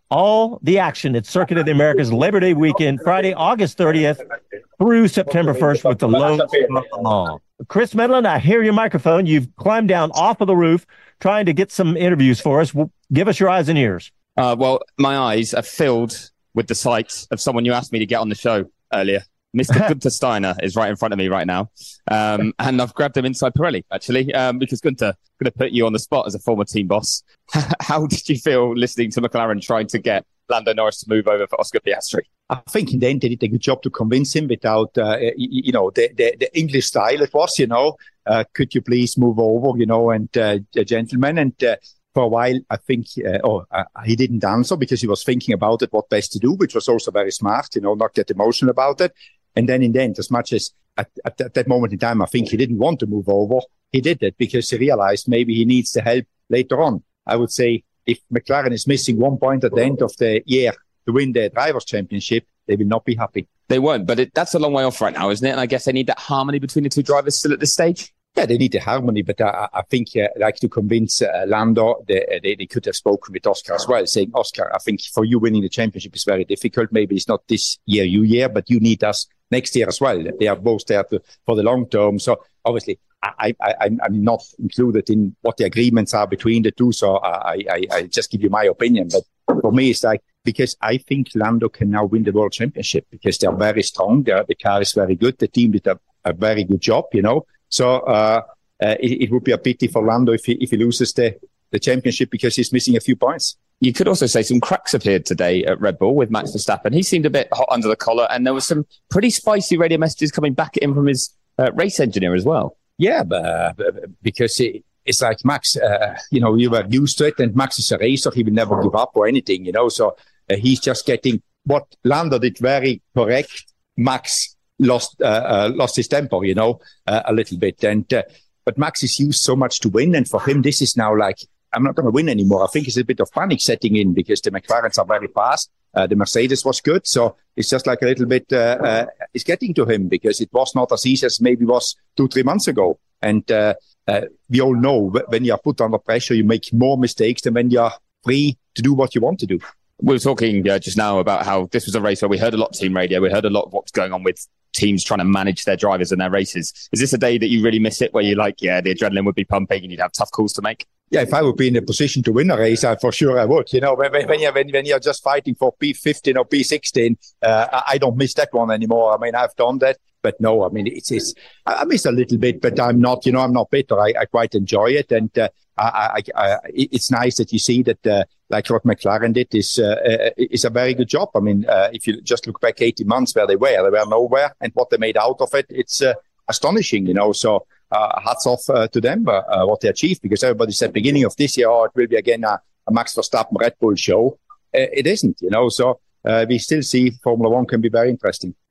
All the action at Circuit of the Americas Labor Day weekend, Friday, August thirtieth through September first with the Lone Star Le Mans. Chris Medland, I hear your microphone. You've climbed down off of the roof trying to get some interviews for us. Give us your eyes and ears. Uh, well, my eyes are filled with the sight of someone you asked me to get on the show earlier. Mister Gunther Steiner is right in front of me right now. Um, and I've grabbed him inside Pirelli, actually, um, because Gunther, I'm going to put you on the spot as a former team boss. How did you feel listening to McLaren trying to get Lando Norris to move over for Oscar Piastri? I think in the end they did a good job to convince him without, uh, you, you know, the, the, the English style it was, you know, uh, could you please move over, you know, and uh, a gentleman. And uh, for a while, I think, uh, oh, uh, he didn't answer because he was thinking about it, what best to do, which was also very smart, you know, not get emotional about it. And then in the end, as much as at, at, at that moment in time, I think he didn't want to move over, he did it because he realized maybe he needs the help later on. I would say if McLaren is missing one point at the end of the year to win the Drivers' Championship, they will not be happy. They won't, but it, that's a long way off right now, isn't it? And I guess they need that harmony between the two drivers still at this stage. Yeah, they need the harmony, but I, I think, uh, like to convince uh, Lando, they, they, they could have spoken with Oscar as well, saying, Oscar, I think for you winning the championship is very difficult. Maybe it's not this year, you year, but you need us next year as well. They are both there to, for the long term. So obviously, I, I, I'm, I'm not included in what the agreements are between the two. So I, I, I just give you my opinion. But for me, it's like, because I think Lando can now win the world championship because they're very strong. They're, the car is very good. The team did a, a very good job, you know. So uh, uh, it, it would be a pity for Lando if he, if he loses the, the championship because he's missing a few points. You could also say some cracks appeared today at Red Bull with Max Verstappen. He seemed a bit hot under the collar, and there was some pretty spicy radio messages coming back at him from his uh, race engineer as well. Yeah, but, uh, because it, it's like Max, uh, you know, you were used to it, and Max is a racer. He will never give up or anything, you know. So uh, he's just getting what Lando did very correct. Max lost uh, uh, lost his temper, you know, uh, a little bit. And uh, but Max is used so much to win, and for him, this is now like, I'm not going to win anymore. I think it's a bit of panic setting in because the McLarens are very fast. Uh, the Mercedes was good. So it's just like a little bit, uh, uh, it's getting to him because it was not as easy as maybe was two, three months ago. And uh, uh, we all know when you are put under pressure, you make more mistakes than when you are free to do what you want to do. We were talking uh, just now about how this was a race where we heard a lot of team radio. We heard a lot of what's going on with teams trying to manage their drivers and their races. Is this a day that you really miss it where you're like, yeah, the adrenaline would be pumping and you'd have tough calls to make? Yeah, if I would be in a position to win a race, I, for sure I would. You know, when, when, you're, when, when you're just fighting for P fifteen or P sixteen, uh, I don't miss that one anymore. I mean, I've done that. But no, I mean, it's, it's I miss a little bit, but I'm not, you know, I'm not bitter. I, I quite enjoy it. And uh, I, I, I, it's nice that you see that, uh, like what McLaren did is, uh, is a very good job. I mean, uh, if you just look back eighteen months where they were, they were nowhere. And what they made out of it, it's uh, astonishing, you know. So uh, hats off uh, to them, uh, uh, what they achieved, because everybody said beginning of this year, oh, it will be again a, a Max Verstappen Red Bull show. Uh, it isn't, you know. So uh, we still see Formula One can be very interesting.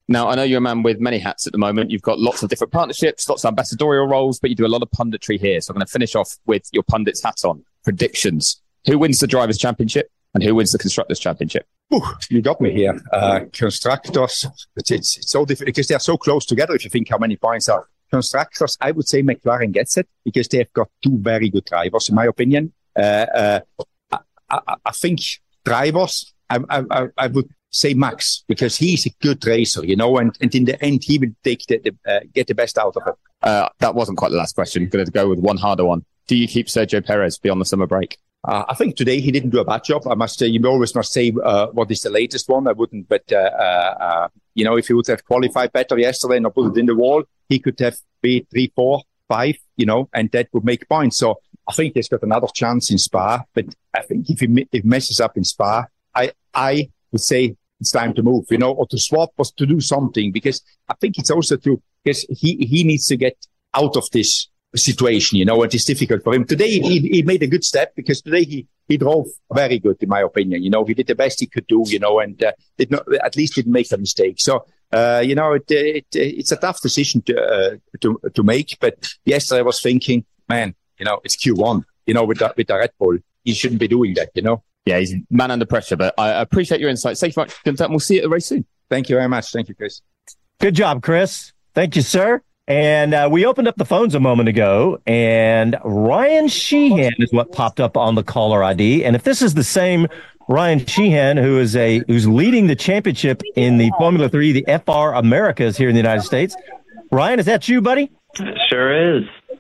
Now, I know you're a man with many hats at the moment. You've got lots of different partnerships, lots of ambassadorial roles, but you do a lot of punditry here. So I'm going to finish off with your pundit's hat on. Predictions. Who wins the Drivers' Championship and who wins the Constructors' Championship? Ooh, you got me here. Uh, constructors, it's, it's, it's so difficult because they're so close together if you think how many points are. Constructors, I would say McLaren gets it because they've got two very good drivers, in my opinion. Uh, uh, I, I, I think drivers, I, I, I would say Max, because he's a good racer, you know, and, and in the end, he will take the, the uh, get the best out of it. Uh, that wasn't quite the last question. I'm going to go with one harder one. Do you keep Sergio Perez beyond the summer break? Uh, I think today he didn't do a bad job. I must say, you always must say uh, what is the latest one. I wouldn't, but, uh, uh, you know, if he would have qualified better yesterday and not put it in the wall, he could have beat three, four, five, you know, and that would make points. So I think he's got another chance in Spa, but I think if he, if he messes up in Spa, I, I would say it's time to move, you know, or to swap or to do something, because I think it's also to, because he, he needs to get out of this situation, you know, it is difficult for him. Today, he, he made a good step because today he, he drove very good, in my opinion. You know, he did the best he could do, you know, and uh, did not, at least didn't make a mistake. So, uh, you know, it, it, it's a tough decision to, uh, to, to make. But yesterday I was thinking, man, you know, it's Q one, you know, with the, with the Red Bull. He shouldn't be doing that, you know. Yeah, he's man under pressure, but I appreciate your insights. Thank you much, and we'll see you at the race soon. Thank you very much. Thank you, Chris. Good job, Chris. Thank you, sir. And uh, we opened up the phones a moment ago, and Ryan Sheehan is what popped up on the caller I D. And if this is the same Ryan Sheehan, who is a who's leading the championship in the Formula Three, the F R Americas here in the United States, Ryan, is that you, buddy? Sure is.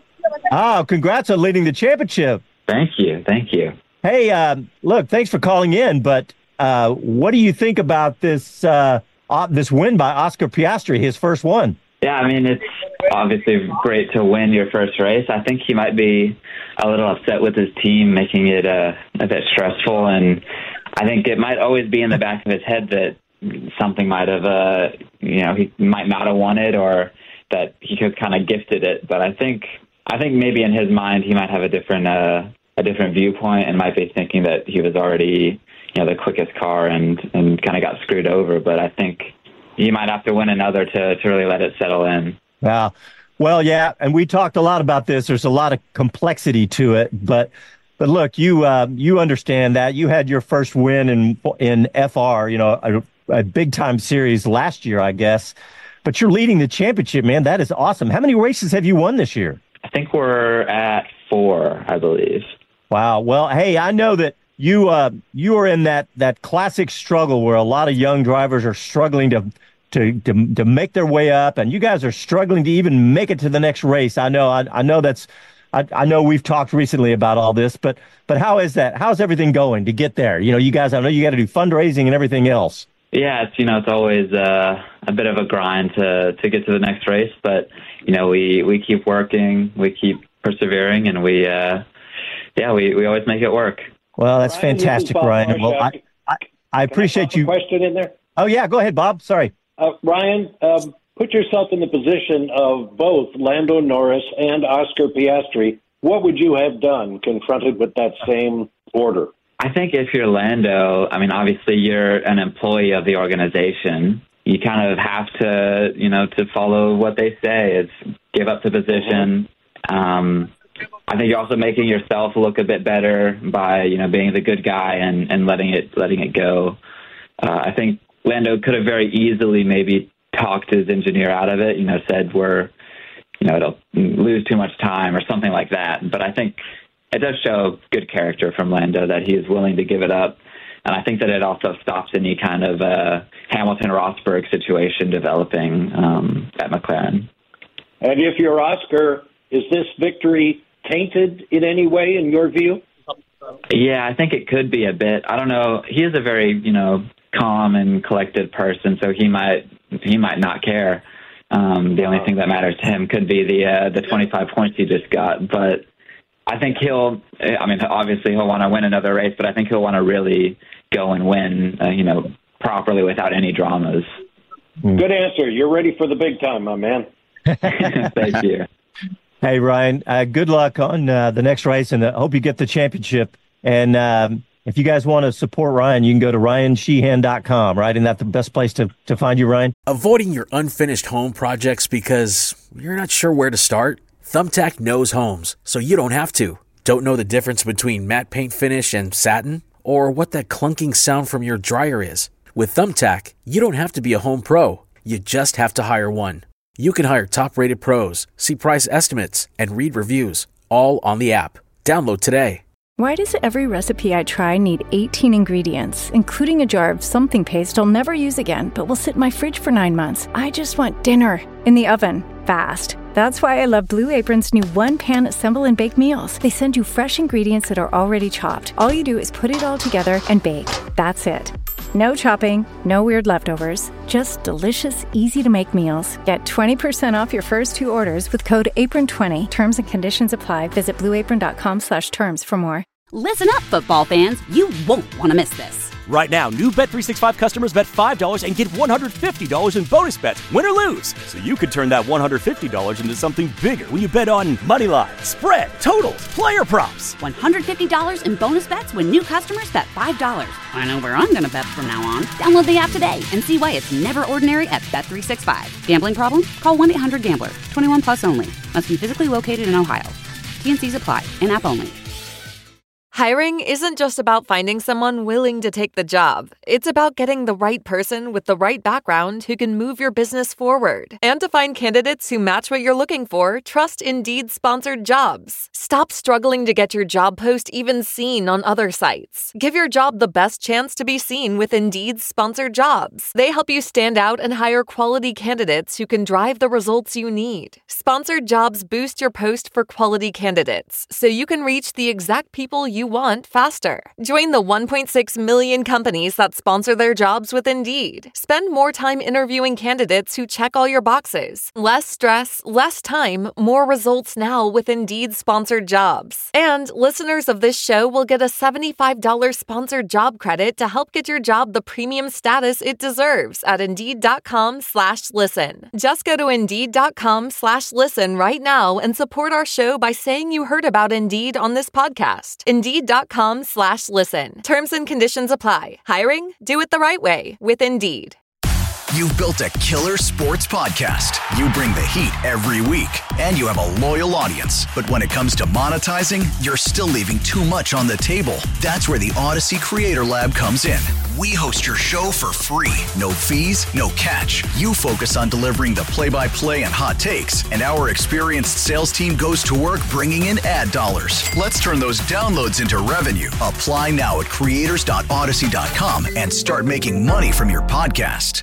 Oh, congrats on leading the championship. Thank you. Thank you. Hey, uh, look, thanks for calling in, but uh, what do you think about this uh, uh, this win by Oscar Piastri, his first one? Yeah, I mean, it's obviously great to win your first race. I think he might be a little upset with his team, making it uh, a bit stressful, and I think it might always be in the back of his head that something might have, uh, you know, he might not have won it, or that he could kind of gifted it. But I think, I think maybe in his mind he might have a different, uh, a different viewpoint, and might be thinking that he was already, you know, the quickest car and and kind of got screwed over. But I think he might have to win another to to really let it settle in. Wow. Well, yeah, and we talked a lot about this. There's a lot of complexity to it, but but look, you uh, you understand that you had your first win in in F R, you know, a, a big time series last year, I guess. But you're leading the championship, man. That is awesome. How many races have you won this year? I think we're at four, I believe. Wow. Well, hey, I know that you uh, you are in that that classic struggle where a lot of young drivers are struggling to. To, to to make their way up, and you guys are struggling to even make it to the next race. I know, I, I know that's, I, I know we've talked recently about all this, but but how is that? How's everything going to get there? You know, you guys, I know you got to do fundraising and everything else. Yeah, it's you know, it's always uh, a bit of a grind to to get to the next race, but you know, we we keep working, we keep persevering, and we uh, yeah, we we always make it work. Well, that's Ryan, fantastic, Ryan. Well, I I, I appreciate Can I you. Question in there. Oh yeah, go ahead, Bob. Sorry. Uh, Ryan, um, put yourself in the position of both Lando Norris and Oscar Piastri. What would you have done confronted with that same order? I think if you're Lando, I mean, obviously you're an employee of the organization. You kind of have to, you know, to follow what they say. It's give up the position. Um, I think you're also making yourself look a bit better by, you know, being the good guy and, and letting it letting it go. Uh, I think Lando could have very easily maybe talked his engineer out of it, you know, said we're, you know, it'll lose too much time or something like that. But I think it does show good character from Lando that he is willing to give it up. And I think that it also stops any kind of uh, Hamilton-Rosberg situation developing um, at McLaren. And if you're Oscar, is this victory tainted in any way in your view? Yeah, I think it could be a bit. I don't know. He is a very, you know, calm and collected person, so he might he might not care. Um, the only thing that matters to him could be the uh, the twenty-five points he just got. But I think he'll. I mean, obviously he'll want to win another race, but I think he'll want to really go and win, uh, you know, properly without any dramas. Good answer. You're ready for the big time, my man. Thank you. Hey Ryan, uh, good luck on uh, the next race, and I uh, hope you get the championship. And um, If you guys want to support Ryan, you can go to ryan sheehan dot com, right? Isn't that the best place to, to find you, Ryan? Avoiding your unfinished home projects because you're not sure where to start? Thumbtack knows homes, so you don't have to. Don't know the difference between matte paint finish and satin? Or what that clunking sound from your dryer is? With Thumbtack, you don't have to be a home pro. You just have to hire one. You can hire top-rated pros, see price estimates, and read reviews, all on the app. Download today. Why does every recipe I try need eighteen ingredients, including a jar of something paste I'll never use again, but will sit in my fridge for nine months? I just want dinner in the oven, fast. That's why I love Blue Apron's new one-pan assemble and bake meals. They send you fresh ingredients that are already chopped. All you do is put it all together and bake. That's it. No chopping, no weird leftovers, just delicious, easy-to-make meals. Get twenty percent off your first two orders with code apron twenty. Terms and conditions apply. Visit blue apron dot com slash terms for more. Listen up, football fans. You won't want to miss this. Right now, new Bet three sixty-five customers bet five dollars and get one hundred fifty dollars in bonus bets, win or lose. So you could turn that one hundred fifty dollars into something bigger when you bet on money line, spread, totals, player props. one hundred fifty dollars in bonus bets when new customers bet five dollars. I know where I'm going to bet from now on. Download the app today and see why it's never ordinary at Bet three sixty-five. Gambling problem? Call one eight hundred gambler. twenty-one plus only. Must be physically located in Ohio. T N Cs apply. In-app only. Hiring isn't just about finding someone willing to take the job. It's about getting the right person with the right background who can move your business forward. And to find candidates who match what you're looking for, trust Indeed sponsored jobs. Stop struggling to get your job post even seen on other sites. Give your job the best chance to be seen with Indeed sponsored jobs. They help you stand out and hire quality candidates who can drive the results you need. Sponsored jobs boost your post for quality candidates, so you can reach the exact people you want faster. Join the one point six million companies that sponsor their jobs with Indeed. Spend more time interviewing candidates who check all your boxes. Less stress, less time, more results now with Indeed sponsored jobs. And listeners of this show will get a seventy-five dollars sponsored job credit to help get your job the premium status it deserves at Indeed.com slash listen. Just go to Indeed.com slash listen right now and support our show by saying you heard about Indeed on this podcast. Indeed.com slash listen. Terms and conditions apply. Hiring? Do it the right way with Indeed. You've built a killer sports podcast. You bring the heat every week, and you have a loyal audience. But when it comes to monetizing, you're still leaving too much on the table. That's where the Odyssey Creator Lab comes in. We host your show for free. No fees, no catch. You focus on delivering the play-by-play and hot takes, and our experienced sales team goes to work bringing in ad dollars. Let's turn those downloads into revenue. Apply now at creators dot odyssey dot com and start making money from your podcast.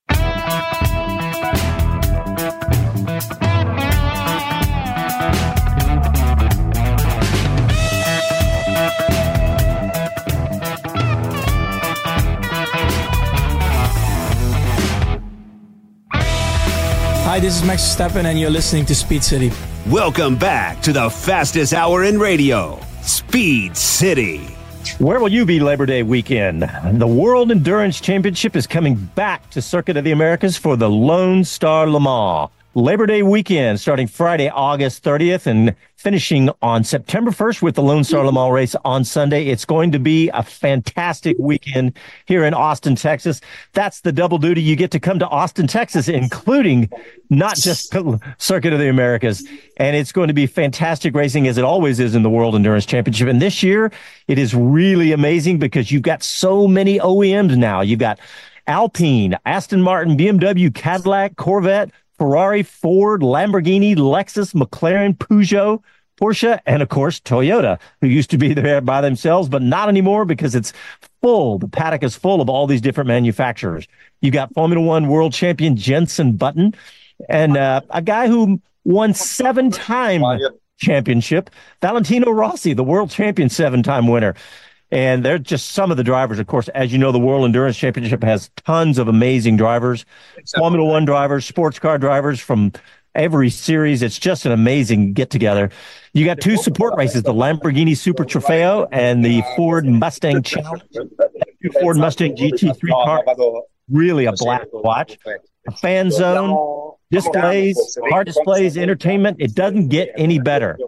Hi, this is Max Verstappen, and you're listening to Speed City. Welcome back to the fastest hour in radio, Speed City. Where will you be Labor Day weekend? The World Endurance Championship is coming back to Circuit of the Americas for the Lone Star Le Mans. Labor Day weekend starting Friday, August thirtieth and finishing on September first with the Lone Star Le Mans race on Sunday. It's going to be a fantastic weekend here in Austin, Texas. That's the double duty. You get to come to Austin, Texas, including not just Circuit of the Americas. And it's going to be fantastic racing, as it always is in the World Endurance Championship. And this year, it is really amazing because you've got so many O E Ms now. You've got Alpine, Aston Martin, B M W, Cadillac, Corvette, Ferrari, Ford, Lamborghini, Lexus, McLaren, Peugeot, Porsche, and of course, Toyota, who used to be there by themselves, but not anymore because it's full. The paddock is full of all these different manufacturers. You got Formula One world champion Jenson Button and uh, a guy who won seven-time championship, Valentino Rossi, the world champion seven-time winner. And they're just some of the drivers. Of course, as you know, the World Endurance Championship has tons of amazing drivers, Except Formula One drivers, sports car drivers from every series. It's just an amazing get-together. You got two support races, the Lamborghini Super Trofeo and the Ford Mustang Challenge. Two Ford Mustang G T three cars, really a blast to watch. A fan zone, displays, car displays, entertainment. It doesn't get any better.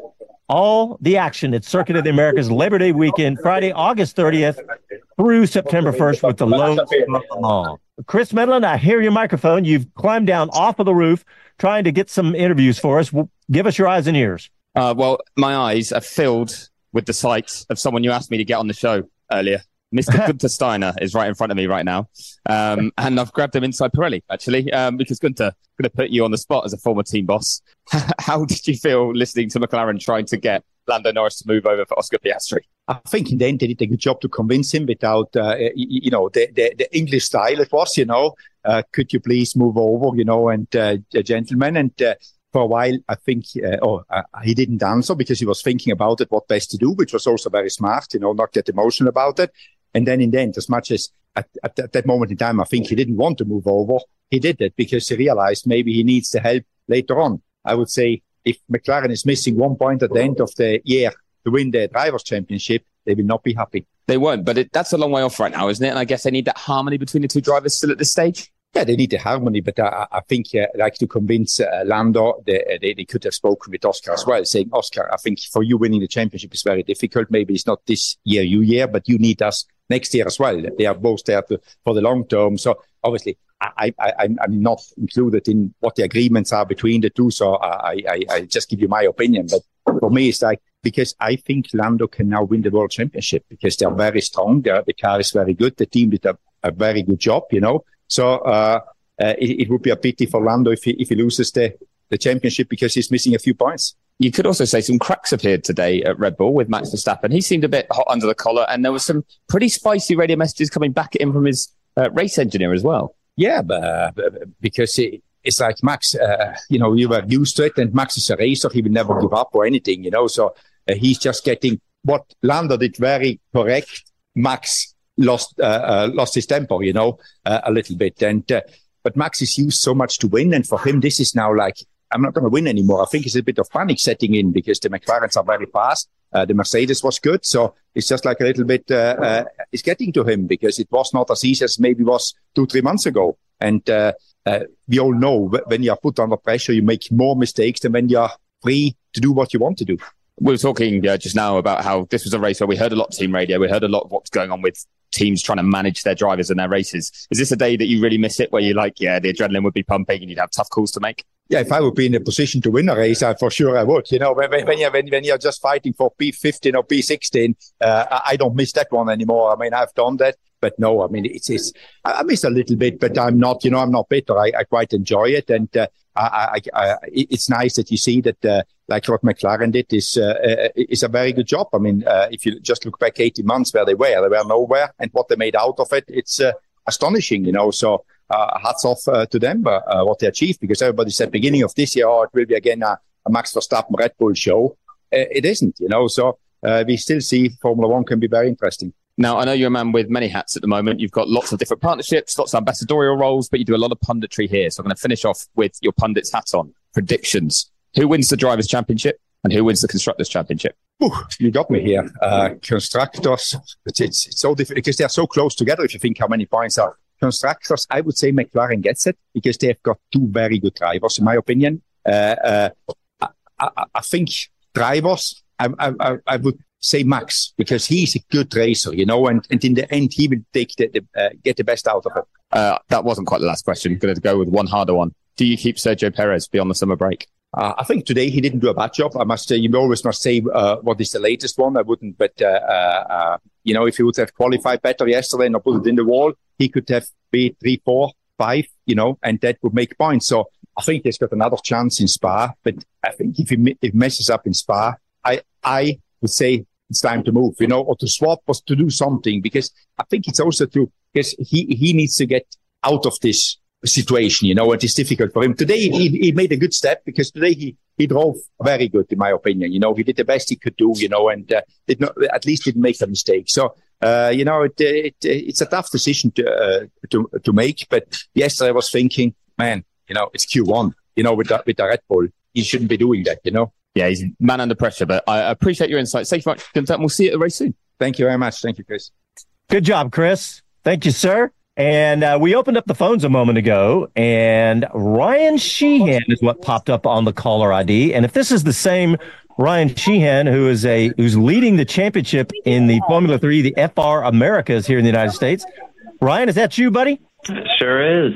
all the action at Circuit of the Americas Labor Day weekend, Friday, August thirtieth through September first with the Lone Star Le Mans. Chris Medland, I hear your microphone. You've climbed down off of the roof trying to get some interviews for us. Give us your eyes and ears. Uh, well, my eyes are filled with the sight of someone you asked me to get on the show earlier. Mister Gunther Steiner is right in front of me right now. Um, and I've grabbed him inside Pirelli, actually, um, because Gunther, I'm going to put you on the spot as a former team boss. How did you feel listening to McLaren trying to get Lando Norris to move over for Oscar Piastri? I think in the end they did a good job to convince him without, uh, you, you know, the, the, the English style it was, you know. Uh, could you please move over, you know, and uh, a gentleman. And uh, for a while, I think, uh, oh, uh, he didn't answer because he was thinking about it, what best to do, which was also very smart, you know, not get emotional about it. And then in the end, as much as at, at, at that moment in time, I think he didn't want to move over, he did it because he realized maybe he needs the help later on. I would say if McLaren is missing one point at the end of the year to win the Drivers' Championship, they will not be happy. They won't, but it, that's a long way off right now, isn't it? And I guess they need that harmony between the two drivers still at this stage. Yeah, they need the harmony, but I, I think, uh, like to convince uh, Lando, they, they, they could have spoken with Oscar as well, saying, Oscar, I think for you winning the championship is very difficult. Maybe it's not this year, you year, but you need us next year as well. They are both there to, for the long term. So obviously, I, I, I'm, I'm not included in what the agreements are between the two. So I, I, I just give you my opinion. But for me, it's like, because I think Lando can now win the World Championship because they're very strong. They're, the car is very good. The team did a, a very good job, you know. So uh, uh, it, it would be a pity for Lando if he, if he loses the, the championship because he's missing a few points. You could also say some cracks appeared today at Red Bull with Max Verstappen. He seemed a bit hot under the collar, and there was some pretty spicy radio messages coming back at him from his uh, race engineer as well. Yeah, but, uh, because it, it's like Max, uh, you know, you were used to it, and Max is a racer. He will never give up or anything, you know. So uh, he's just getting what Lando did very correct. Max lost uh, uh, lost his temper, you know, uh, a little bit. And uh, but Max is used so much to win, and for him, this is now like, I'm not going to win anymore. I think it's a bit of panic setting in because the McLarens are very fast. Uh, the Mercedes was good. So it's just like a little bit, uh, uh, it's getting to him because it was not as easy as maybe was two, three months ago. And uh, uh, we all know when you are put under pressure, you make more mistakes than when you are free to do what you want to do. We were talking uh, just now about how this was a race where we heard a lot of team radio. We heard a lot of what's going on with teams trying to manage their drivers and their races. Is this a day that you really miss it, where you're like, yeah, the adrenaline would be pumping and you'd have tough calls to make? Yeah, if I would be in a position to win a race, I, for sure I would. You know, when, when, you're, when, when you're just fighting for P fifteen or P sixteen, uh, I don't miss that one anymore. I mean, I've done that. But no, I mean, it's, it's I miss a little bit, but I'm not, you know, I'm not bitter. I, I quite enjoy it. And uh, I, I, I, it's nice that you see that, uh, like what McLaren did is, uh, is a very good job. I mean, uh, if you just look back eighteen months where they were, they were nowhere, and what they made out of it, it's uh, astonishing, you know. So uh, hats off uh, to them, uh, uh, what they achieved, because everybody said beginning of this year, oh, it will be again a, a Max Verstappen Red Bull show. Uh, it isn't, you know. So uh, we still see Formula One can be very interesting. Now, I know you're a man with many hats at the moment. You've got lots of different partnerships, lots of ambassadorial roles, but you do a lot of punditry here. So I'm going to finish off with your pundit's hat on. Predictions. Who wins the Drivers' Championship and who wins the Constructors' Championship? Ooh, you got me here. Uh, constructors, it's, it's, it's so difficult because they're so close together if you think how many points are. Constructors, I would say McLaren gets it because they've got two very good drivers, in my opinion. Uh, uh, I, I, I think drivers, I, I, I would say Max, because he's a good racer, you know, and, and in the end, he will take the, the uh, get the best out of it. Uh, that wasn't quite the last question. I'm going to go with one harder one. Do you keep Sergio Perez beyond the summer break? Uh, I think today he didn't do a bad job. I must say, you always must say uh, what is the latest one. I wouldn't, but, uh, uh, you know, if he would have qualified better yesterday and not put it in the wall, he could have been three, four, five, you know, and that would make points. So I think he's got another chance in Spa, but I think if he, if he messes up in Spa, I, I would say it's time to move, you know, or to swap or to do something, because I think it's also to, because he, he needs to get out of this situation, you know, it is difficult for him. Today, he, he made a good step because today he, he drove very good, in my opinion. You know, he did the best he could do, you know, and uh, did not, at least didn't make a mistake. So, uh, you know, it, it, it's a tough decision to, uh, to, to make. But yesterday I was thinking, man, you know, it's Q one, you know, with the, with the Red Bull. He shouldn't be doing that, you know. Yeah, he's man under pressure, but I appreciate your insights. Thank you much, Gunther, and we'll see you at the race soon. Thank you very much. Thank you, Chris. Good job, Chris. Thank you, sir. And uh, we opened up the phones a moment ago, and Ryan Sheehan is what popped up on the caller I D. And if this is the same Ryan Sheehan, who is a who's leading the championship in the Formula Three, the F R Americas here in the United States. Ryan, is that you, buddy? Sure is.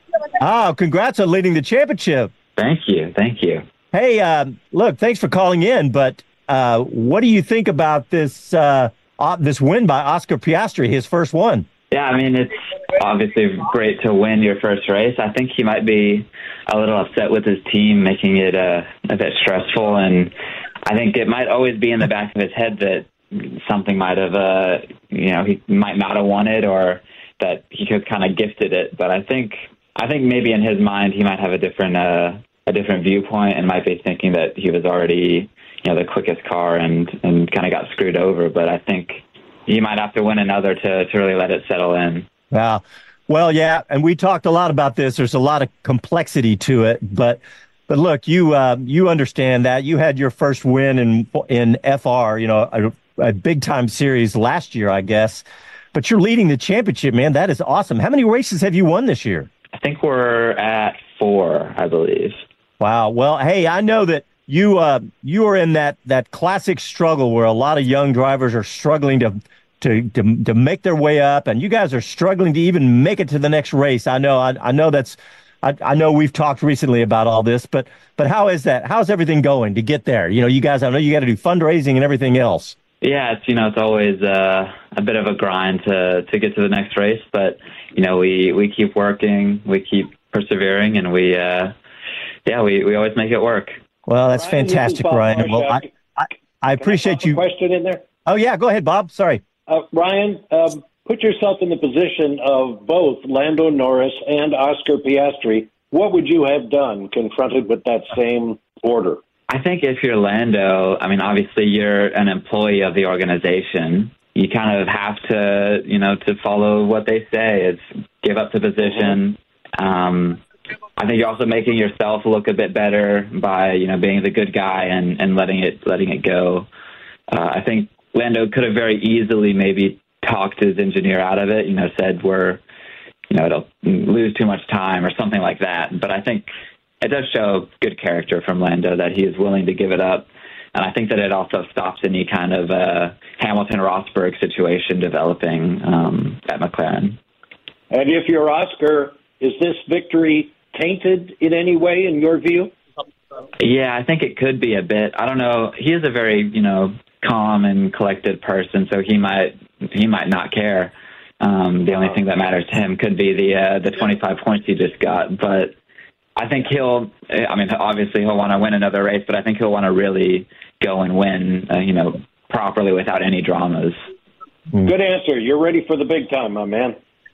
Oh, congrats on leading the championship. Thank you. Thank you. Hey, uh, look, thanks for calling in, but uh, what do you think about this uh, uh, this win by Oscar Piastri, his first one? Yeah, I mean, it's obviously great to win your first race. I think he might be a little upset with his team, making it uh, a bit stressful, and I think it might always be in the back of his head that something might have, uh, you know, he might not have won it, or that he could kind of gifted it. But I think, I think maybe in his mind he might have a different, uh, a different viewpoint, and might be thinking that he was already, you know, the quickest car and and kind of got screwed over. But I think he might have to win another to to really let it settle in. Wow. Well, yeah, and we talked a lot about this. There's a lot of complexity to it, but but look, you uh, you understand that you had your first win in in F R, you know, a, a big time series last year, I guess. But you're leading the championship, man. That is awesome. How many races have you won this year? I think we're at four, I believe. Wow. Well, hey, I know that you uh, you are in that that classic struggle where a lot of young drivers are struggling to. To, to to make their way up, and you guys are struggling to even make it to the next race. I know, I, I know that's, I, I know we've talked recently about all this, but but how is that? How's everything going to get there? You know, you guys, I know you got to do fundraising and everything else. Yeah, it's you know, it's always uh, a bit of a grind to to get to the next race, but you know, we we keep working, we keep persevering, and we uh, yeah, we we always make it work. Well, that's Ryan, fantastic, Ryan. Well, I I, I appreciate Can I you. Question in there. Oh yeah, go ahead, Bob. Sorry. Uh, Ryan, um, put yourself in the position of both Lando Norris and Oscar Piastri. What would you have done confronted with that same order? I think if you're Lando, I mean, obviously you're an employee of the organization. You kind of have to, you know, to follow what they say. It's give up the position. Um, I think you're also making yourself look a bit better by, you know, being the good guy and, and letting it letting it go. Uh, I think Lando could have very easily maybe talked his engineer out of it, you know, said we're, you know, it'll lose too much time or something like that. But I think it does show good character from Lando that he is willing to give it up. And I think that it also stops any kind of uh, Hamilton-Rosberg situation developing um, at McLaren. And if you're Oscar, is this victory tainted in any way in your view? Yeah, I think it could be a bit. I don't know. He is a very, you know, calm and collected person, so he might he might not care. Um, the only thing that matters to him could be the uh, the twenty-five points he just got. But I think he'll. I mean, obviously he'll want to win another race, but I think he'll want to really go and win, uh, you know, properly without any dramas. Good answer. You're ready for the big time, my man.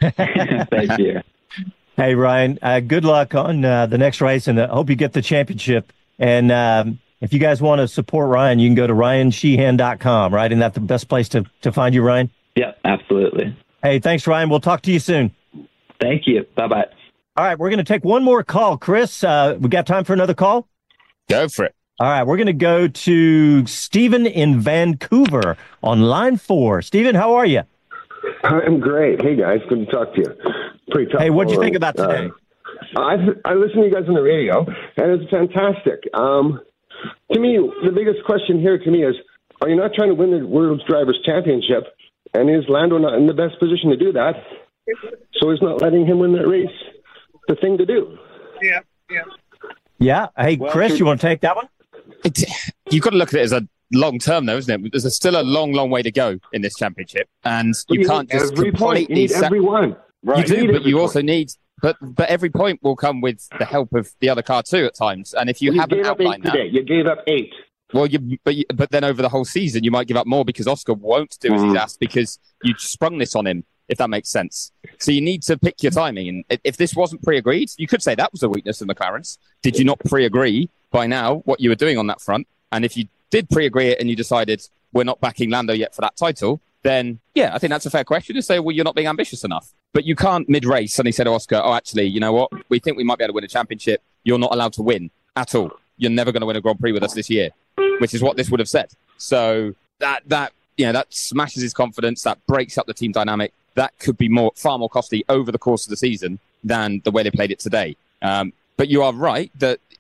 Thank you. Hey Ryan, uh, good luck on uh, the next race, and I hope you get the championship. And um, if you guys want to support Ryan, you can go to ryan sheehan dot com, right? Isn't that the best place to, to find you, Ryan? Yeah, absolutely. Hey, thanks, Ryan. We'll talk to you soon. Thank you. Bye-bye. All right, we're going to take one more call. Chris, uh, we got time for another call? Go for it. All right, we're going to go to Stephen in Vancouver on line four. Stephen, how are you? I'm great. Hey, guys. Good to talk to you. Pretty tough. Hey, what'd you think about today? Uh, I I listen to you guys on the radio, and it's fantastic. Um, to me, the biggest question here to me is, are you not trying to win the World Drivers' Championship? And is Lando not in the best position to do that? So he's not letting him win that race. The thing to do. Yeah, yeah. Yeah. Hey, well, Chris, you want to take that one? It, you've got to look at it as a long term, though, isn't it? There's a, still a long, long way to go in this championship, and you, you can't just every point. You need sa- every one. Right. You do, you but you point. also need. But but every point will come with the help of the other car too at times, and if you, well, you haven't gave outlined up eight that, today. You gave up eight. Well, you but you, but then over the whole season, you might give up more because Oscar won't do as he's asked because you sprung this on him. If that makes sense. So you need to pick your timing. And if this wasn't pre-agreed, you could say that was a weakness of McLaren's. Did you not pre-agree by now what you were doing on that front? And if you did pre-agree it and you decided we're not backing Lando yet for that title, then yeah, I think that's a fair question to say, well, you're not being ambitious enough. But you can't mid-race suddenly say to Oscar, oh, actually, you know what? We think we might be able to win a championship. You're not allowed to win at all. You're never going to win a Grand Prix with us this year, which is what this would have said. So that, that you know, that smashes his confidence. That breaks up the team dynamic. That could be more, far more costly over the course of the season than the way they played it today. Um, but you are right that it,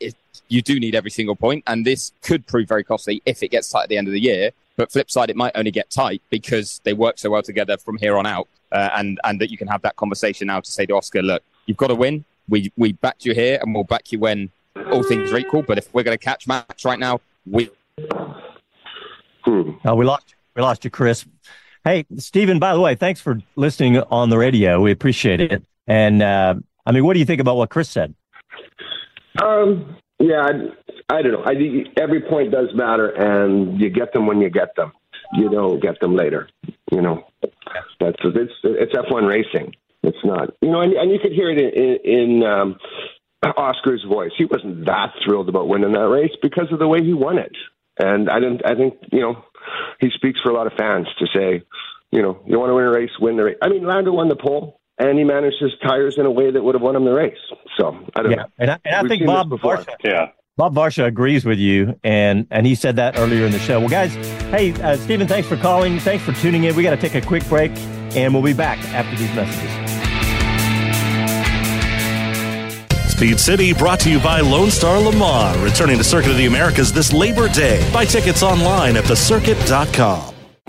you do need every single point, and this could prove very costly if it gets tight at the end of the year. But flip side, it might only get tight because they work so well together from here on out, uh, and and that you can have that conversation now to say to Oscar, look, you've got to win. We we backed you here, and we'll back you when all things are equal. But if we're going to catch Max right now, we uh, we lost we lost you, Chris. Hey, Stephen. By the way, thanks for listening on the radio. We appreciate it. And uh, I mean, what do you think about what Chris said? Um. Yeah, I, I don't know. I think every point does matter, and you get them when you get them. You don't get them later. You know, that's it's it's F one racing. It's not, you know, and, and you could hear it in, in um, Oscar's voice. He wasn't that thrilled about winning that race because of the way he won it. And I didn't. I think you know, he speaks for a lot of fans to say, you know, you want to win a race, win the race. I mean, Lando won the pole. And he managed his tires in a way that would have won him the race. So I don't yeah. know. And I, and I think Bob Varsha, yeah. Bob Varsha agrees with you, and and he said that earlier in the show. Well, guys, hey, uh, Stephen, thanks for calling. Thanks for tuning in. We got to take a quick break, and we'll be back after these messages. Speed City brought to you by Lone Star Lamar, returning to Circuit of the Americas this Labor Day. Buy tickets online at the circuit dot com.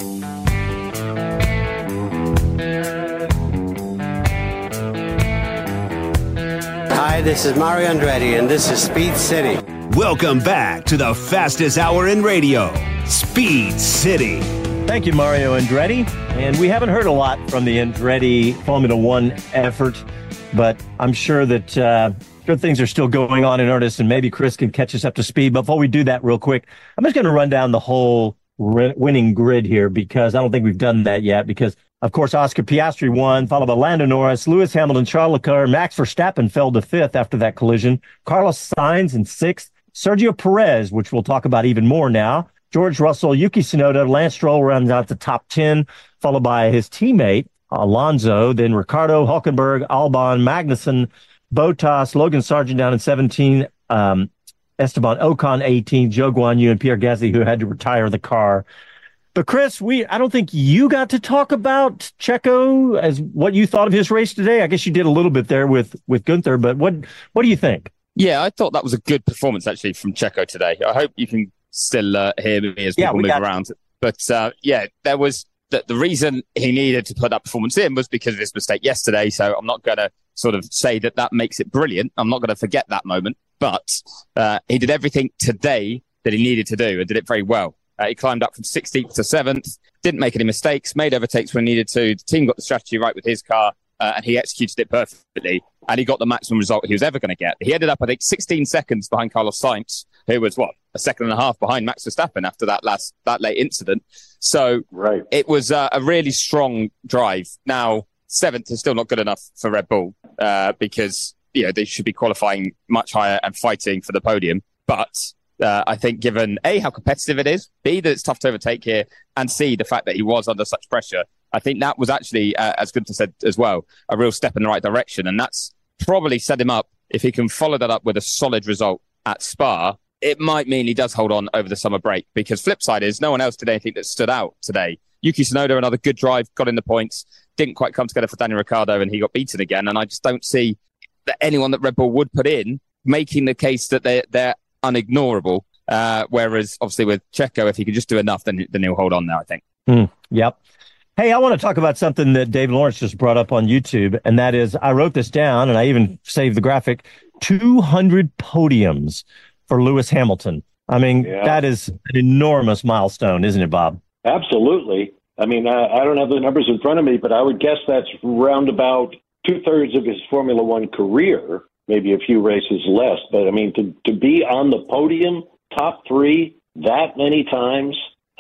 Hi, this is Mario Andretti, and this is Speed City. Welcome back to the fastest hour in radio, Speed City. Thank you, Mario Andretti. And we haven't heard a lot from the Andretti Formula One effort, but I'm sure that uh, sure things are still going on in earnest, and maybe Chris can catch us up to speed. Before we do that real quick, I'm just going to run down the whole re- winning grid here, because I don't think we've done that yet, because of course, Oscar Piastri won, followed by Lando Norris, Lewis Hamilton, Charles Leclerc, Max Verstappen fell to fifth after that collision. Carlos Sainz in sixth. Sergio Perez, which we'll talk about even more now. George Russell, Yuki Tsunoda, Lance Stroll rounds out the top ten, followed by his teammate, Alonso, then Ricardo, Hulkenberg, Albon, Magnussen, Bottas, Logan Sargent down in seventeen, um, Esteban Ocon eighteen, Zhou Guanyu, and Pierre Gasly, who had to retire the car. But Chris, we I don't think you got to talk about Checo as what you thought of his race today. I guess you did a little bit there with, with Gunther, but what what do you think? Yeah, I thought that was a good performance actually from Checo today. I hope you can still uh, hear me as yeah, people move around. You. But uh, yeah, there was the, the reason he needed to put that performance in was because of his mistake yesterday. So I'm not going to sort of say that that makes it brilliant. I'm not going to forget that moment. But uh, he did everything today that he needed to do and did it very well. Uh, he climbed up from sixteenth to seventh, didn't make any mistakes, made overtakes when needed to. The team got the strategy right with his car, uh, and he executed it perfectly. And he got the maximum result he was ever going to get. He ended up, I think, sixteen seconds behind Carlos Sainz, who was, what, a second and a half behind Max Verstappen after that last that late incident. So right. it was uh, a really strong drive. Now, seventh is still not good enough for Red Bull uh, because you know they should be qualifying much higher and fighting for the podium. But Uh, I think given A, how competitive it is, B, that it's tough to overtake here, and C, the fact that he was under such pressure, I think that was actually, uh, as Gunther said as well, a real step in the right direction. And that's probably set him up, if he can follow that up with a solid result at Spa, it might mean he does hold on over the summer break. Because flip side is, no one else did anything that stood out today. Yuki Tsunoda, another good drive, got in the points, didn't quite come together for Daniel Ricciardo, and he got beaten again. And I just don't see that anyone that Red Bull would put in making the case that they're, they're unignorable. Uh, whereas obviously with Checo, if he could just do enough, then, then he'll hold on now, I think. Mm, yep. Hey, I want to talk about something that Dave Lawrence just brought up on YouTube, and that is, I wrote this down and I even saved the graphic, two hundred podiums for Lewis Hamilton. I mean, yeah. That is an enormous milestone, isn't it, Bob? Absolutely. I mean, I, I don't have the numbers in front of me, but I would guess that's round about two-thirds of his Formula One career. Maybe a few races less, but I mean, to, to be on the podium, top three, that many times,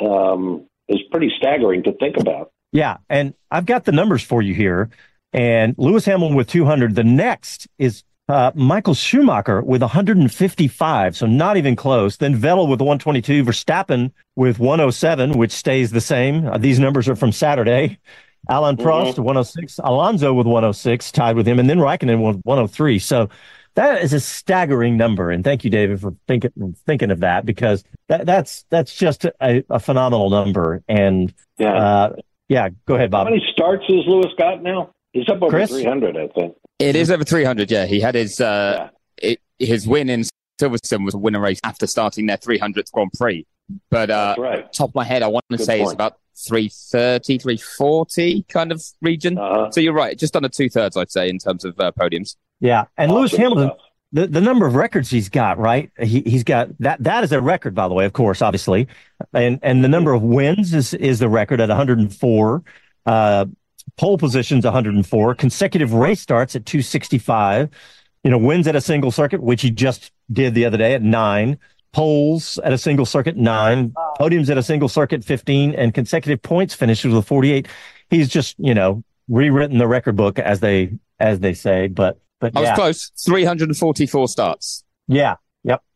um, is pretty staggering to think about. Yeah, and I've got the numbers for you here. And Lewis Hamilton with two hundred. The next is uh, Michael Schumacher with one hundred fifty-five, so not even close. Then Vettel with one hundred twenty-two, Verstappen with one hundred seven, which stays the same. Uh, these numbers are from Saturday. Alain Prost, mm-hmm. one hundred six. Alonso with one hundred six, tied with him. And then Raikkonen with one hundred three. So that is a staggering number. And thank you, David, for thinking thinking of that, because that, that's that's just a, a phenomenal number. And yeah. Uh, yeah, go ahead, Bob. How many starts has Lewis got now? He's up over Chris? three hundred, I think. It is over three hundred, yeah. He had his uh, yeah. it, his win in Silverstone was a winner race after starting their three hundredth Grand Prix. But uh, right. top of my head, I want to Good say point. it's about three thirty, three forty kind of region. Uh-huh. So you're right, just under two thirds, I'd say, in terms of uh, podiums. Yeah, and Awesome Lewis Hamilton, stuff. the, the number of records he's got, right? He he's got that. That is a record, by the way, of course, obviously, and and the number of wins is is the record at one hundred four. Uh, pole positions one hundred four. Consecutive race starts at two sixty-five. You know, wins at a single circuit, which he just did the other day at nine. Poles at a single circuit, nine. Podiums at a single circuit, fifteen. And consecutive points finishes with forty-eight. He's just, you know, rewritten the record book, as they as they say. But but I was yeah. close, three hundred forty-four starts. Yeah. Yep.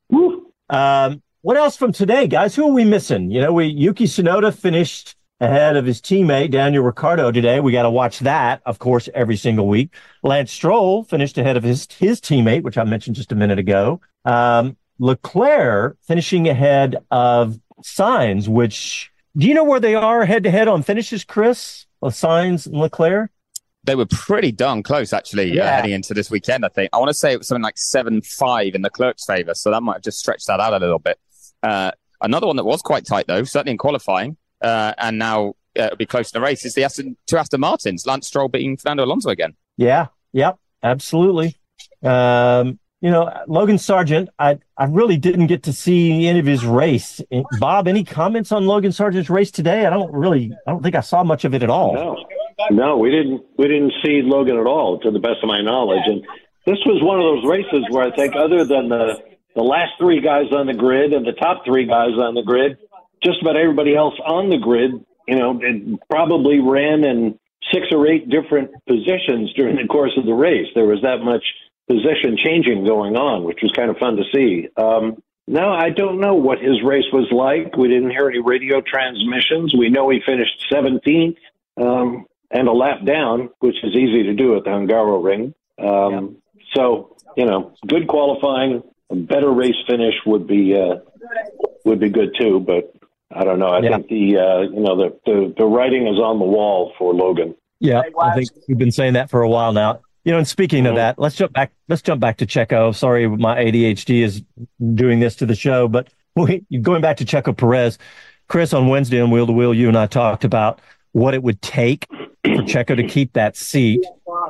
Um, what else from today, guys? Who are we missing? You know, we Yuki Tsunoda finished ahead of his teammate Daniel Ricciardo today. We got to watch that, of course, every single week. Lance Stroll finished ahead of his his teammate, which I mentioned just a minute ago. Um, Leclerc finishing ahead of Sainz, which, do you know where they are head to head on finishes, Chris? Of Sainz and Leclerc? They were pretty darn close, actually, Yeah. uh, heading into this weekend, I think. I want to say it was something like seven five in the Clerk's favour, so that might have just stretched that out a little bit. Uh, another one that was quite tight, though, certainly in qualifying, uh, and now uh, it'll be close in the race, is the Aston, two Aston Martins. Lance Stroll beating Fernando Alonso again. Yeah. Yep. Absolutely. Um, you know, Logan Sargent, I, I really didn't get to see any of his race. Bob, any comments on Logan Sargent's race today? I don't really, I don't think I saw much of it at all. No, no, we didn't. We didn't see Logan at all, to the best of my knowledge. And this was one of those races where I think, other than the the last three guys on the grid and the top three guys on the grid, just about everybody else on the grid, you know, it probably ran in six or eight different positions during the course of the race. There was that much position changing going on, which was kind of fun to see. Um, no, I don't know what his race was like. We didn't hear any radio transmissions. We know he finished seventeenth um, and a lap down, which is easy to do at the Hungaroring. Um, yeah. So, you know, good qualifying, a better race finish would be uh, would be good too. But I don't know. I yeah. think the uh, you know the, the the writing is on the wall for Logan. Yeah, I think we've been saying that for a while now. You know, and speaking of that, let's jump back. Let's jump back to Checo. Sorry, my A D H D is doing this to the show, but we, going back to Checo Perez, Chris, on Wednesday on Wheel to Wheel, you and I talked about what it would take for Checo to keep that seat,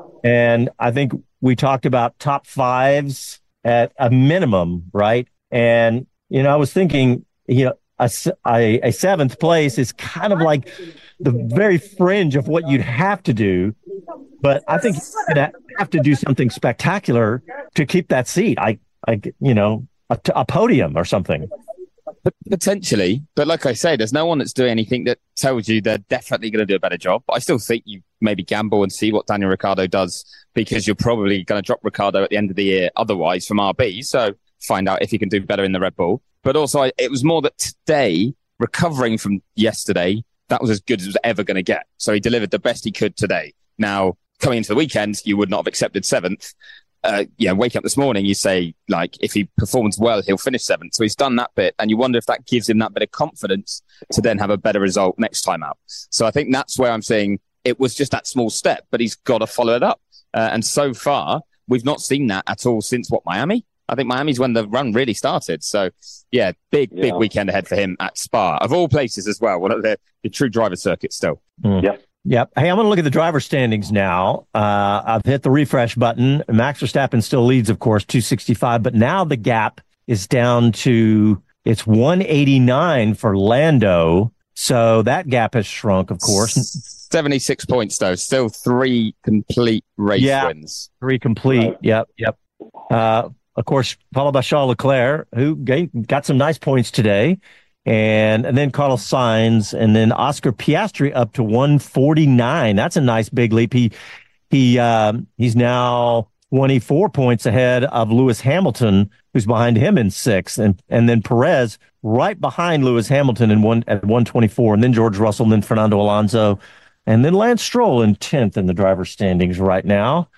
and I think we talked about top fives at a minimum, right? And you know, I was thinking, you know, a, a, a seventh place is kind of like the very fringe of what you'd have to do. But I think you're going to have to do something spectacular to keep that seat. I, I you know, a, a podium or something. Potentially. But like I say, there's no one that's doing anything that tells you they're definitely going to do a better job. But I still think you maybe gamble and see what Daniel Ricciardo does, because you're probably going to drop Ricciardo at the end of the year otherwise from R B. So find out if he can do better in the Red Bull. But also, I, it was more that today, recovering from yesterday, that was as good as it was ever going to get. So he delivered the best he could today. Now, coming into the weekend, you would not have accepted seventh. Uh, yeah, wake up this morning, you say, like, if he performs well, he'll finish seventh. So he's done that bit, and you wonder if that gives him that bit of confidence to then have a better result next time out. So I think that's where I'm saying it was just that small step, but he's got to follow it up. Uh, and so far, we've not seen that at all since, what, Miami? I think Miami's when the run really started. So, yeah, big, yeah. big weekend ahead for him at Spa. Of all places as well, one of the, the true driver circuits still. Mm. Yep. Yep. Hey, I'm going to look at the driver standings now. Uh, I've hit the refresh button. Max Verstappen still leads, of course, two sixty-five, but now the gap is down to, it's one eighty-nine for Lando. So that gap has shrunk, of course. seventy-six points, though. Still three complete race yeah, wins. Three complete. Right. Yep. Yep. Uh, of course, followed by Charles Leclerc, who got some nice points today. And, and then Carlos Sainz, and then Oscar Piastri up to one forty-nine. That's a nice big leap. He, he, um, he's now twenty-four points ahead of Lewis Hamilton, who's behind him in sixth. And, and then Perez right behind Lewis Hamilton in one, at one twenty-four. And then George Russell, and then Fernando Alonso, and then Lance Stroll in tenth in the driver's standings right now.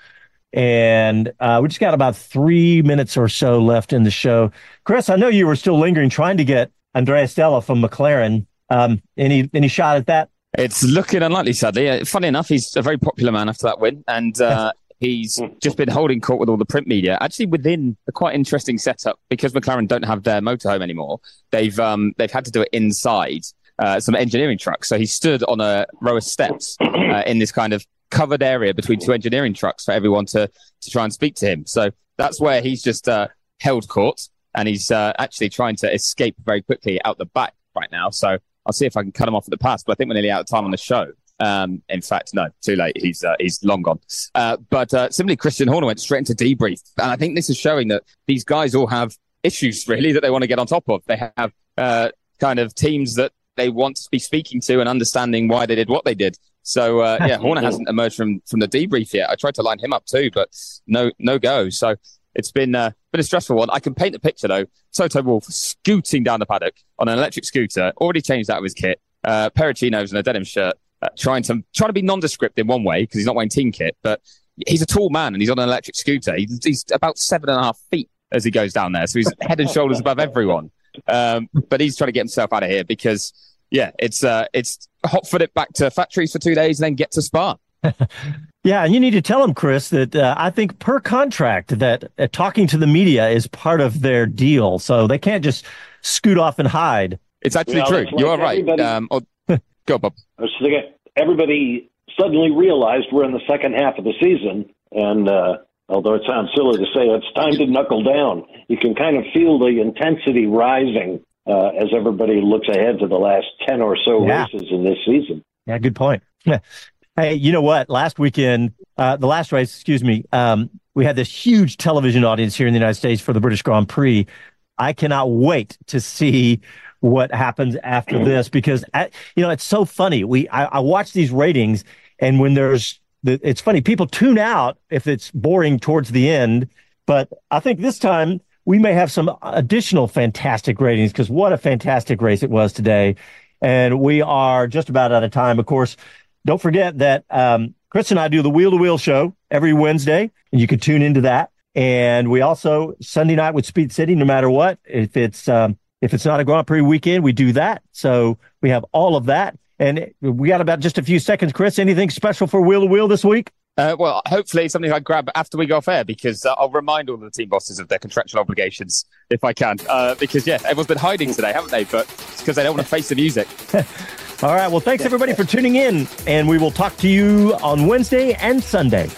And uh, we just got about three minutes or so left in the show. Chris, I know you were still lingering, trying to get Andrea Stella from McLaren. Um, any any shot at that? It's looking unlikely, sadly. Uh, funny enough, he's a very popular man after that win. And uh, He's just been holding court with all the print media, actually within a quite interesting setup because McLaren don't have their motorhome anymore. They've um, they've had to do it inside uh, some engineering trucks. So he stood on a row of steps uh, in this kind of covered area between two engineering trucks for everyone to to try and speak to him. So that's where he's just uh, held court, and he's uh, actually trying to escape very quickly out the back right now. So I'll see if I can cut him off at the pass, but I think we're nearly out of time on the show. Um, in fact, no, too late. He's uh, he's long gone. Uh, but uh, similarly, Christian Horner went straight into debrief. And I think this is showing that these guys all have issues, really, that they want to get on top of. They have uh, kind of teams that they want to be speaking to and understanding why they did what they did. So, uh, yeah, Horner hasn't emerged from, from the debrief yet. I tried to line him up too, but no no go. So it's been, uh, been a stressful one. I can paint the picture, though. Toto Wolff scooting down the paddock on an electric scooter, already changed out of his kit, uh, pair of chinos and a denim shirt. Uh, trying to trying to be nondescript in one way because he's not wearing team kit, but he's a tall man and he's on an electric scooter. He's, he's about seven and a half feet as he goes down there, so he's head and shoulders above everyone. Um, but he's trying to get himself out of here because, yeah, it's uh, it's hot foot it back to factories for two days and then get to Spa. Yeah, and you need to tell him, Chris, that uh, I think per contract that uh, talking to the media is part of their deal, so they can't just scoot off and hide. It's actually yeah, true. You are right. Um, or, Go, Bob. Everybody suddenly realized we're in the second half of the season, and uh, although it sounds silly to say it's time to knuckle down, you can kind of feel the intensity rising uh, as everybody looks ahead to the last ten or so yeah. races in this season. Yeah, good point. Hey, you know what? Last weekend, uh, the last race, excuse me, um, we had this huge television audience here in the United States for the British Grand Prix. I cannot wait to see what happens after this, because, you know, it's so funny. We I, I watch these ratings, and when there's, the, it's funny, people tune out if it's boring towards the end, but I think this time we may have some additional fantastic ratings, because what a fantastic race it was today. And we are just about out of time. Of course, don't forget that um, Chris and I do the Wheel to Wheel show every Wednesday, and you can tune into that. And we also, Sunday night with Speed City, no matter what, if it's, um, If it's not a Grand Prix weekend, we do that. So we have all of that. And we got about just a few seconds. Chris, anything special for Wheel to Wheel this week? Uh, well, hopefully something I grab after we go off air, because uh, I'll remind all the team bosses of their contractual obligations if I can. Uh, because, yeah, everyone's been hiding today, haven't they? But it's because they don't want to face the music. All right. Well, thanks, everybody, for tuning in. And we will talk to you on Wednesday and Sunday.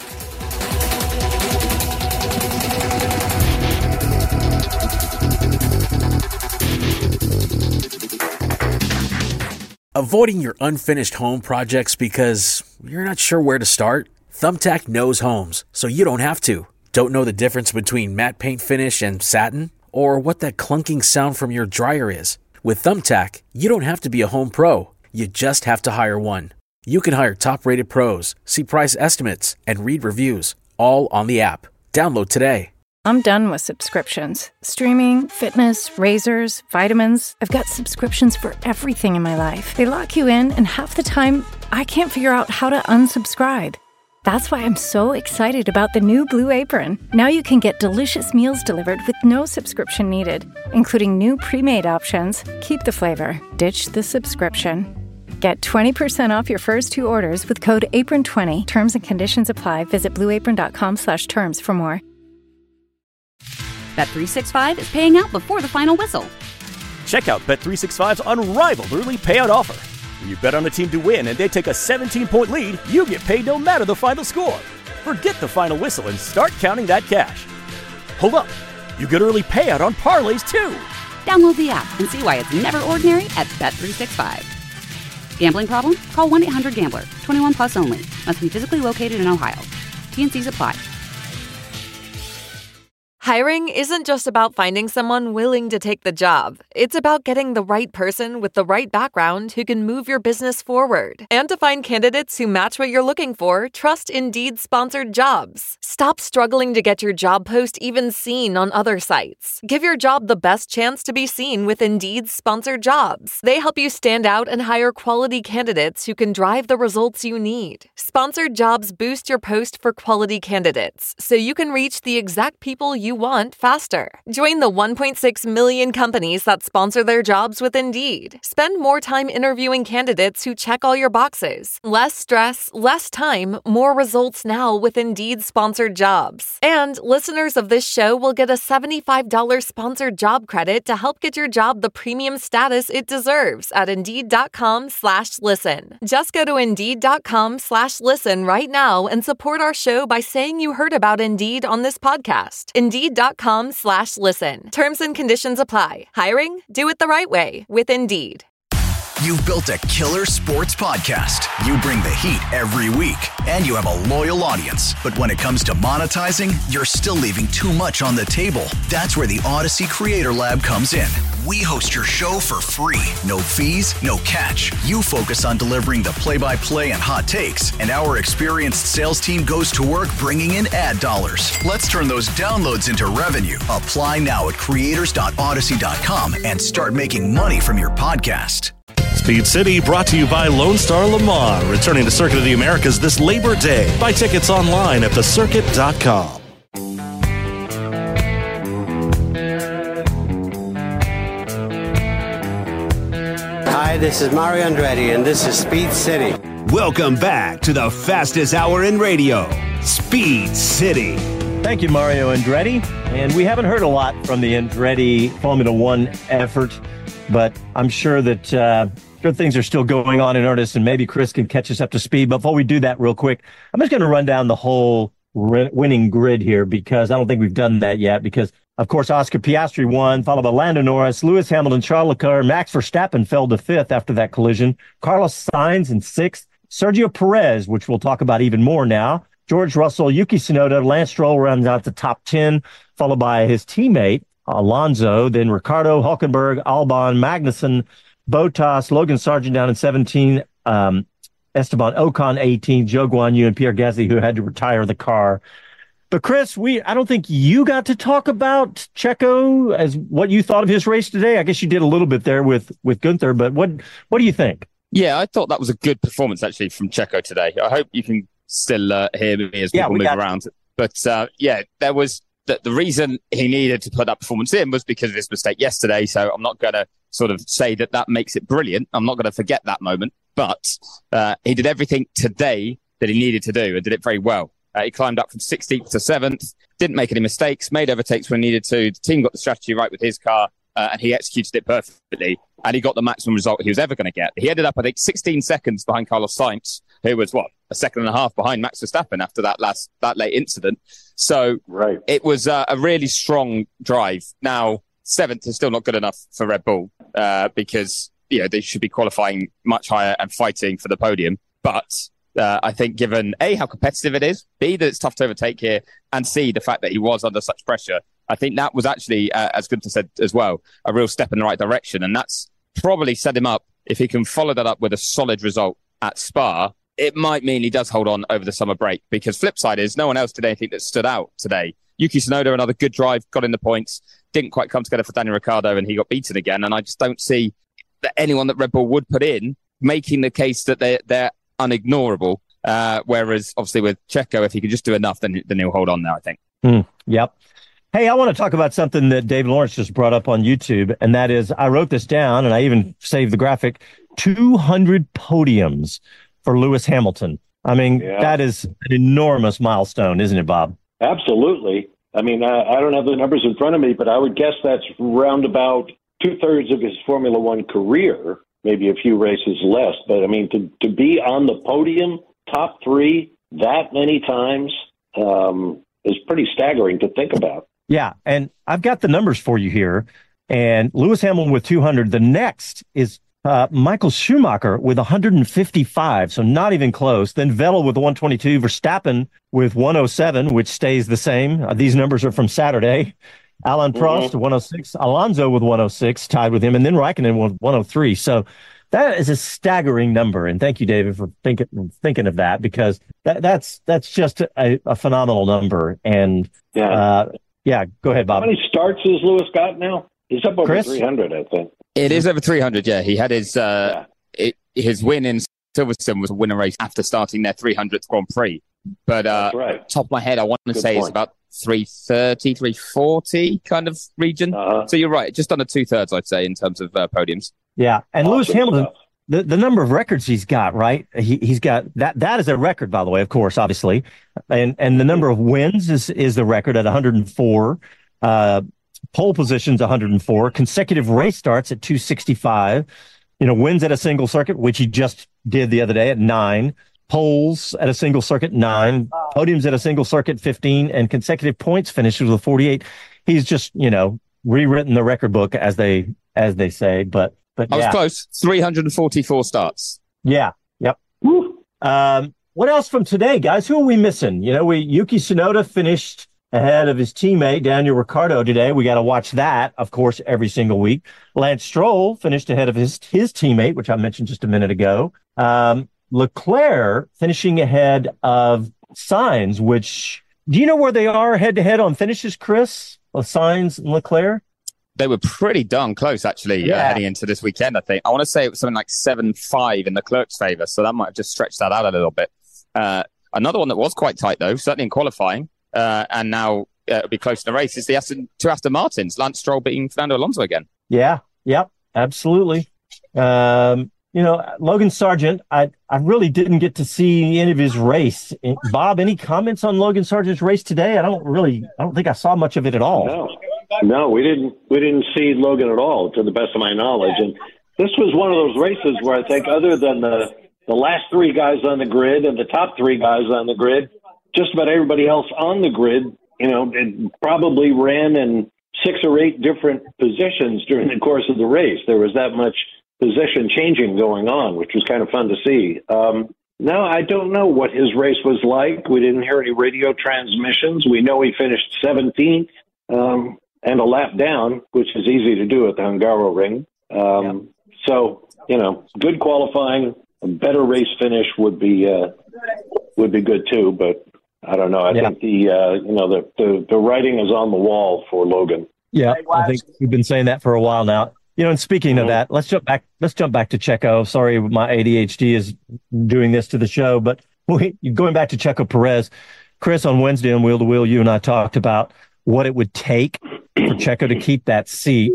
Avoiding your unfinished home projects because you're not sure where to start? Thumbtack knows homes, so you don't have to. Don't know the difference between matte paint finish and satin? Or what that clunking sound from your dryer is? With Thumbtack, you don't have to be a home pro. You just have to hire one. You can hire top-rated pros, see price estimates, and read reviews, all on the app. Download today. I'm done with subscriptions. Streaming, fitness, razors, vitamins. I've got subscriptions for everything in my life. They lock you in, and half the time, I can't figure out how to unsubscribe. That's why I'm so excited about the new Blue Apron. Now you can get delicious meals delivered with no subscription needed, including new pre-made options. Keep the flavor, ditch the subscription. Get twenty percent off your first two orders with code apron twenty. Terms and conditions apply. Visit blueapron.com slash terms for more. Bet three sixty-five is paying out before the final whistle. Check out Bet three sixty-five's unrivaled early payout offer. When you bet on a team to win and they take a seventeen-point lead, you get paid no matter the final score. Forget the final whistle and start counting that cash. Hold up. You get early payout on parlays, too. Download the app and see why it's never ordinary at Bet three sixty-five. Gambling problem? Call one eight hundred gambler. twenty-one plus only. Must be physically located in Ohio. T and C's apply. Hiring isn't just about finding someone willing to take the job. It's about getting the right person with the right background who can move your business forward. And to find candidates who match what you're looking for, trust Indeed-sponsored jobs. Stop struggling to get your job post even seen on other sites. Give your job the best chance to be seen with Indeed-sponsored jobs. They help you stand out and hire quality candidates who can drive the results you need. Sponsored jobs boost your post for quality candidates, so you can reach the exact people you want faster. Join the one point six million companies that sponsor their jobs with Indeed. Spend more time interviewing candidates who check all your boxes. Less stress, less time, more results now with Indeed sponsored jobs. And listeners of this show will get a seventy-five dollars sponsored job credit to help get your job the premium status it deserves at Indeed.com slash listen. Just go to Indeed.com slash listen right now and support our show by saying you heard about Indeed on this podcast. Indeed.com slash listen. Terms and conditions apply. Hiring? Do it the right way with Indeed. You've built a killer sports podcast. You bring the heat every week, and you have a loyal audience. But when it comes to monetizing, you're still leaving too much on the table. That's where the Odyssey Creator Lab comes in. We host your show for free. No fees, no catch. You focus on delivering the play-by-play and hot takes, and our experienced sales team goes to work bringing in ad dollars. Let's turn those downloads into revenue. Apply now at creators dot odyssey dot com and start making money from your podcast. Speed City brought to you by Lone Star Lamar, returning to Circuit of the Americas this Labor Day. Buy tickets online at the circuit dot com. Hi, this is Mario Andretti, and this is Speed City. Welcome back to the fastest hour in radio, Speed City. Thank you, Mario Andretti. And we haven't heard a lot from the Andretti Formula One effort, but I'm sure that uh, sure things are still going on in earnest, and maybe Chris can catch us up to speed. Before we do that real quick, I'm just going to run down the whole re- winning grid here, because I don't think we've done that yet, because of course, Oscar Piastri won, followed by Lando Norris, Lewis Hamilton, Charles Leclerc, Max Verstappen fell to fifth after that collision. Carlos Sainz in sixth. Sergio Perez, which we'll talk about even more now. George Russell, Yuki Tsunoda, Lance Stroll rounds out the top ten, followed by his teammate, Alonso, then Ricardo, Hulkenberg, Albon, Magnussen, Bottas, Logan Sargent down in seventeen, um, Esteban Ocon eighteen, Zhou Guanyu, and Pierre Gasly, who had to retire the car. But Chris, we I don't think you got to talk about Checo as what you thought of his race today. I guess you did a little bit there with, with Gunther, but what what do you think? Yeah, I thought that was a good performance, actually, from Checo today. I hope you can still uh, hear me as yeah, people move around. It. But uh, yeah, there was the, the reason he needed to put that performance in was because of his mistake yesterday. So I'm not going to sort of say that that makes it brilliant. I'm not going to forget that moment. But uh, he did everything today that he needed to do and did it very well. Uh, he climbed up from sixteenth to seventh, didn't make any mistakes, made overtakes when he needed to. The team got the strategy right with his car, uh, and he executed it perfectly. And he got the maximum result he was ever going to get. He ended up, I think, sixteen seconds behind Carlos Sainz, who was, what, a second and a half behind Max Verstappen after that last that late incident. So right. It was uh, a really strong drive. Now, seventh is still not good enough for Red Bull uh, because you know they should be qualifying much higher and fighting for the podium. But Uh, I think given A, how competitive it is, B, that it's tough to overtake here, and C, the fact that he was under such pressure, I think that was actually, uh, as Gunther said as well, a real step in the right direction. And that's probably set him up, if he can follow that up with a solid result at Spa, it might mean he does hold on over the summer break. Because flip side is, no one else did anything that stood out today. Yuki Tsunoda, another good drive, got in the points, didn't quite come together for Daniel Ricciardo, and he got beaten again. And I just don't see that anyone that Red Bull would put in making the case that they're, they're unignorable. Uh, whereas, obviously, with Checo, if he could just do enough, then, then he'll hold on now, I think. Mm, yep. Hey, I want to talk about something that Dave Lawrence just brought up on YouTube, and that is, I wrote this down, and I even saved the graphic, two hundred podiums for Lewis Hamilton. I mean, yeah. That is an enormous milestone, isn't it, Bob? Absolutely. I mean, I, I don't have the numbers in front of me, but I would guess that's round about two-thirds of his Formula One career, maybe a few races less. But, I mean, to, to be on the podium, top three, that many times, um, is pretty staggering to think about. Yeah, and I've got the numbers for you here. And Lewis Hamilton with two hundred. The next is uh, Michael Schumacher with one hundred fifty-five, so not even close. Then Vettel with one twenty-two, Verstappen with one oh seven, which stays the same. Uh, these numbers are from Saturday. Alain Prost, mm-hmm. one oh six. Alonso with one oh six, tied with him. And then Raikkonen with one oh three. So that is a staggering number. And thank you, David, for thinking thinking of that, because that, that's that's just a, a phenomenal number. And yeah. Uh, yeah, go ahead, Bob. How many starts has Lewis got now? He's up over Chris? three hundred, I think. It is over three hundred, yeah. He had his uh, yeah. it, his win in Silverstone was a winner race after starting their three hundredth Grand Prix. But uh, right. top of my head, I want to Good say point. it's about three thirty, three forty kind of region. Uh-huh. So you're right, just under two thirds, I'd say, in terms of uh, podiums. Yeah, and Awesome Lewis Hamilton, stuff. the, the number of records he's got, right? He he's got that. That is a record, by the way, of course, obviously, and and the number of wins is is the record at one hundred four. Uh, pole positions one hundred four. Consecutive race starts at two sixty-five. You know, wins at a single circuit, which he just did the other day at nine. Poles at a single circuit, nine. Podiums at a single circuit, fifteen. And consecutive points finishes with forty-eight. He's just, you know, rewritten the record book, as they as they say. But but I was yeah. close, three hundred forty-four starts. Yeah. Yep. Um, what else from today, guys? Who are we missing? You know, we Yuki Tsunoda finished ahead of his teammate Daniel Ricciardo today. We got to watch that, of course, every single week. Lance Stroll finished ahead of his his teammate, which I mentioned just a minute ago. Um, Leclerc finishing ahead of Sainz, which, do you know where they are head to head on finishes, Chris? Of Sainz and Leclerc? They were pretty darn close, actually, Yeah. uh, heading into this weekend, I think. I want to say it was something like seven five in the Leclerc's favour, so that might have just stretched that out a little bit. Uh, another one that was quite tight, though, certainly in qualifying, uh, and now uh, it'll be close in the race, is the Aston, two Aston Martins, Lance Stroll beating Fernando Alonso again. Yeah. Yep. Absolutely. Um, you know, Logan Sargent, I, I really didn't get to see any of his race. Bob, any comments on Logan Sargent's race today? I don't really, I don't think I saw much of it at all. No, no, we didn't. We didn't see Logan at all, to the best of my knowledge. And this was one of those races where I think, other than the the last three guys on the grid and the top three guys on the grid, just about everybody else on the grid, you know, it probably ran in six or eight different positions during the course of the race. There was that much position changing going on, which was kind of fun to see. Um, no, I don't know what his race was like. We didn't hear any radio transmissions. We know he finished seventeenth um, and a lap down, which is easy to do at the Hungaroring. Um, yeah. So, you know, good qualifying, a better race finish would be uh, would be good too. But I don't know. I yeah. think the uh, you know the, the the writing is on the wall for Logan. Yeah, I think we've been saying that for a while now. You know, and speaking of that, let's jump back. Let's jump back to Checo. Sorry, my A D H D is doing this to the show, but we, going back to Checo Perez, Chris, on Wednesday on Wheel to Wheel, you and I talked about what it would take for Checo to keep that seat,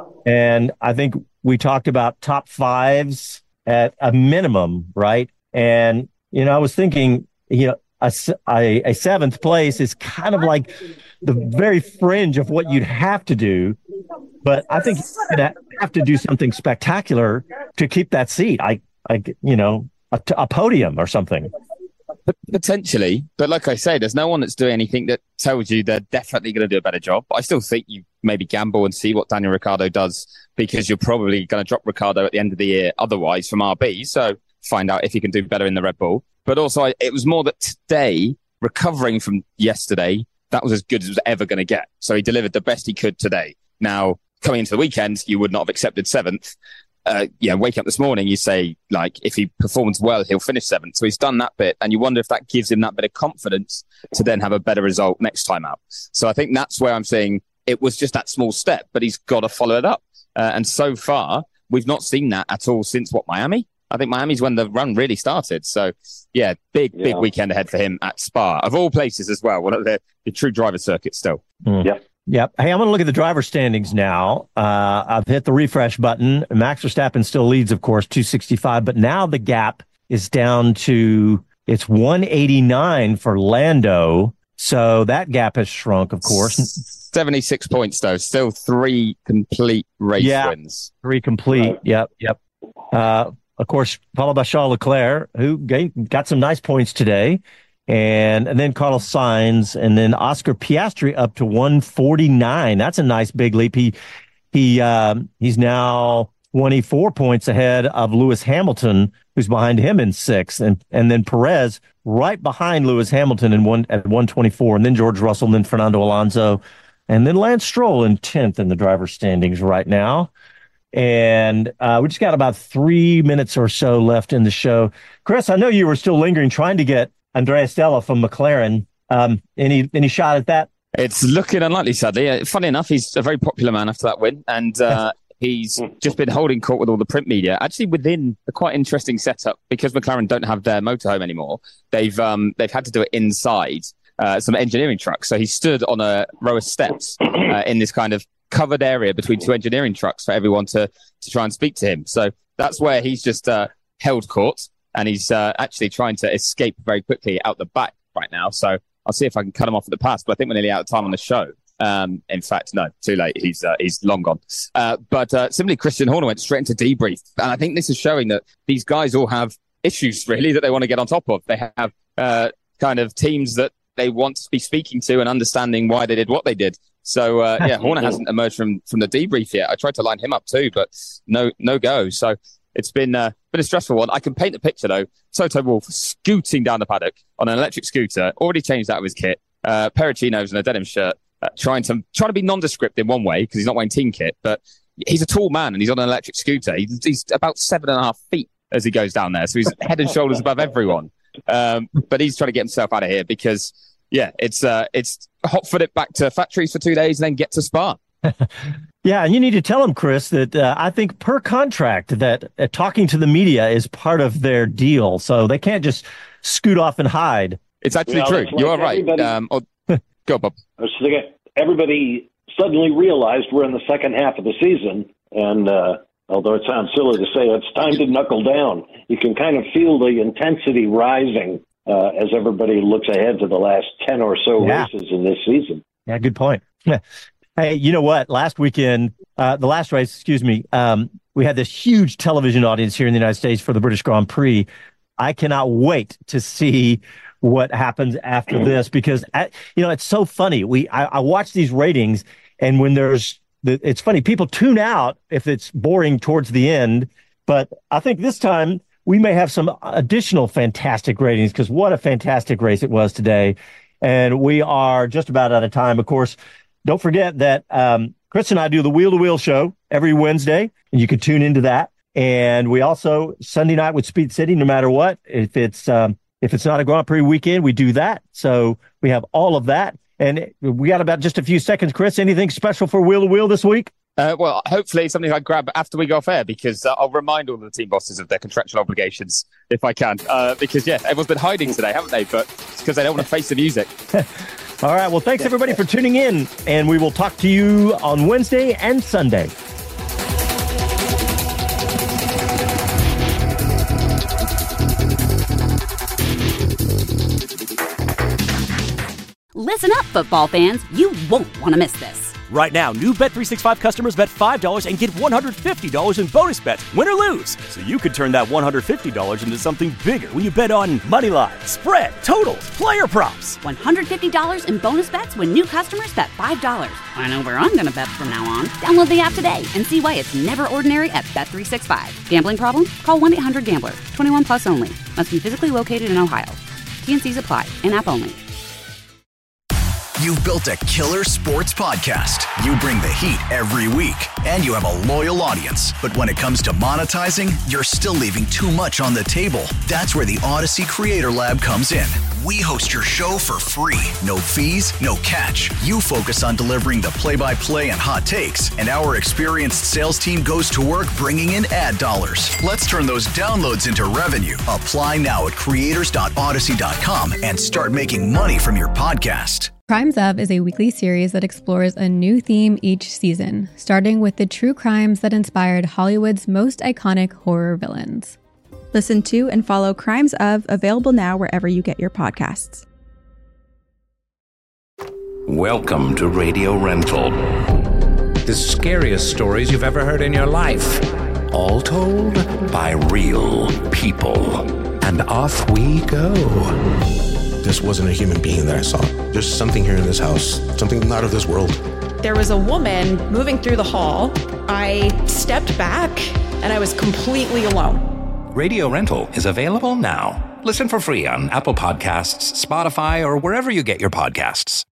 and I think we talked about top fives at a minimum, right? And you know, I was thinking, you know, a, a, a seventh place is kind of like the very fringe of what you'd have to do. But I think you're going to have to do something spectacular to keep that seat. I, I you know, a, a podium or something. Potentially. But like I say, there's no one that's doing anything that tells you they're definitely going to do a better job. I still think you maybe gamble and see what Daniel Ricciardo does, because you're probably going to drop Ricciardo at the end of the year otherwise from R B. So find out if he can do better in the Red Bull. But also, I, it was more that today, recovering from yesterday, that was as good as it was ever going to get. So he delivered the best he could today. Now, coming into the weekend, you would not have accepted seventh. Uh, yeah, wake up this morning, you say, like, if he performs well, he'll finish seventh. So he's done that bit, and you wonder if that gives him that bit of confidence to then have a better result next time out. So I think that's where I'm saying it was just that small step, but he's got to follow it up. Uh, and so far, we've not seen that at all since, what, Miami? I think Miami's when the run really started. So, yeah, big, yeah. big weekend ahead for him at Spa. Of all places as well, one of the, the true driver circuit still. Mm. Yep. Yep. Hey, I'm going to look at the driver standings now. Uh, I've hit the refresh button. Max Verstappen still leads, of course, two sixty-five, but now the gap is down to, it's one eighty-nine for Lando. So that gap has shrunk, of course. seventy-six points, though. Still three complete race yeah, wins. Three complete. Right. Yep. Yep. Uh, of course, followed by Charles Leclerc, who gained, got some nice points today. And, and then Carlos Sainz, and then Oscar Piastri up to one forty-nine. That's a nice big leap. He, he, um, he's now twenty-four points ahead of Lewis Hamilton, who's behind him in sixth. And, and then Perez right behind Lewis Hamilton in one, at one twenty-four. And then George Russell, and then Fernando Alonso, and then Lance Stroll in tenth in the driver's standings right now. And uh, we just got about three minutes or so left in the show. Chris, I know you were still lingering, trying to get Andrea Stella from McLaren. Um, any any shot at that? It's looking unlikely, sadly. Uh, funny enough, he's a very popular man after that win. And uh, He's just been holding court with all the print media, actually within a quite interesting setup because McLaren don't have their motorhome anymore. They've um, they've had to do it inside uh, some engineering trucks. So he stood on a row of steps uh, in this kind of covered area between two engineering trucks for everyone to to try and speak to him. So that's where he's just uh, held court, and he's uh, actually trying to escape very quickly out the back right now. So I'll see if I can cut him off at the pass, but I think we're nearly out of time on the show. Um, in fact, no, too late. He's uh, he's long gone. Uh, but uh, simply, Christian Horner went straight into debrief. And I think this is showing that these guys all have issues, really, that they want to get on top of. They have uh, kind of teams that they want to be speaking to and understanding why they did what they did. So, uh, yeah, Horner hasn't emerged from, from the debrief yet. I tried to line him up too, but no no go. So it's been, uh, been a stressful one. I can paint the picture, though. Toto Wolff scooting down the paddock on an electric scooter, already changed out of his kit, uh, pair of chinos and a denim shirt. Uh, trying to trying to be nondescript in one way because he's not wearing team kit, but he's a tall man and he's on an electric scooter. He's, he's about seven and a half feet as he goes down there, so he's head and shoulders above everyone. Um, but he's trying to get himself out of here because, yeah, it's uh, it's hot foot it back to factories for two days and then get to Spa. Yeah, and you need to tell him, Chris, that uh, I think per contract that uh, talking to the media is part of their deal, so they can't just scoot off and hide. It's actually Well, true. it's like You are right. everybody- Um, or, go, Bob. I was thinking everybody suddenly realized we're in the second half of the season, and uh, although it sounds silly to say it's time to knuckle down, you can kind of feel the intensity rising uh, as everybody looks ahead to the last ten or so Yeah. races in this season. Yeah, good point. Hey, you know what? Last weekend, uh, the last race, excuse me, um, we had this huge television audience here in the United States for the British Grand Prix. I cannot wait to see what happens after this because, I, you know, it's so funny. We I, I watch these ratings, and when there's, the, it's funny, people tune out if it's boring towards the end. But I think this time we may have some additional fantastic ratings because what a fantastic race it was today. And we are just about out of time. Of course, don't forget that um, Chris and I do the Wheel to Wheel show every Wednesday, and you can tune into that. And we also, Sunday night with Speed City, no matter what, if it's um, if it's not a Grand Prix weekend, we do that. So we have all of that. And we got about just a few seconds. Chris, anything special for Wheel to Wheel this week? Uh, well, hopefully something I grab after we go off air because uh, I'll remind all the team bosses of their contractual obligations if I can. Uh, because, yeah, everyone's been hiding today, haven't they? But it's because they don't want to face the music. All right. Well, thanks, everybody, for tuning in. And we will talk to you on Wednesday and Sunday. Listen up, football fans. You won't want to miss this. Right now, new Bet three sixty-five customers bet five dollars and get one hundred fifty dollars in bonus bets, win or lose. So you could turn that one hundred fifty dollars into something bigger when you bet on money line, spread, totals, player props. one hundred fifty dollars in bonus bets when new customers bet five dollars. I know where I'm going to bet from now on. Download the app today and see why it's never ordinary at Bet three sixty-five. Gambling problem? Call one eight hundred gambler. twenty-one plus only. Must be physically located in Ohio. T and C's apply. In-app only. You've built a killer sports podcast. You bring the heat every week, and you have a loyal audience. But when it comes to monetizing, you're still leaving too much on the table. That's where the Odyssey Creator Lab comes in. We host your show for free. No fees, no catch. You focus on delivering the play-by-play and hot takes, and our experienced sales team goes to work bringing in ad dollars. Let's turn those downloads into revenue. Apply now at creators dot odyssey dot com and start making money from your podcast. Crimes Of is a weekly series that explores a new theme each season, starting with the true crimes that inspired Hollywood's most iconic horror villains. Listen to and follow Crimes Of, available now wherever you get your podcasts. Welcome to Radio Rental. The scariest stories you've ever heard in your life. All told by real people. And off we go. This wasn't a human being that I saw. There's something here in this house, something not of this world. There was a woman moving through the hall. I stepped back and I was completely alone. Radio Rental is available now. Listen for free on Apple Podcasts, Spotify, or wherever you get your podcasts.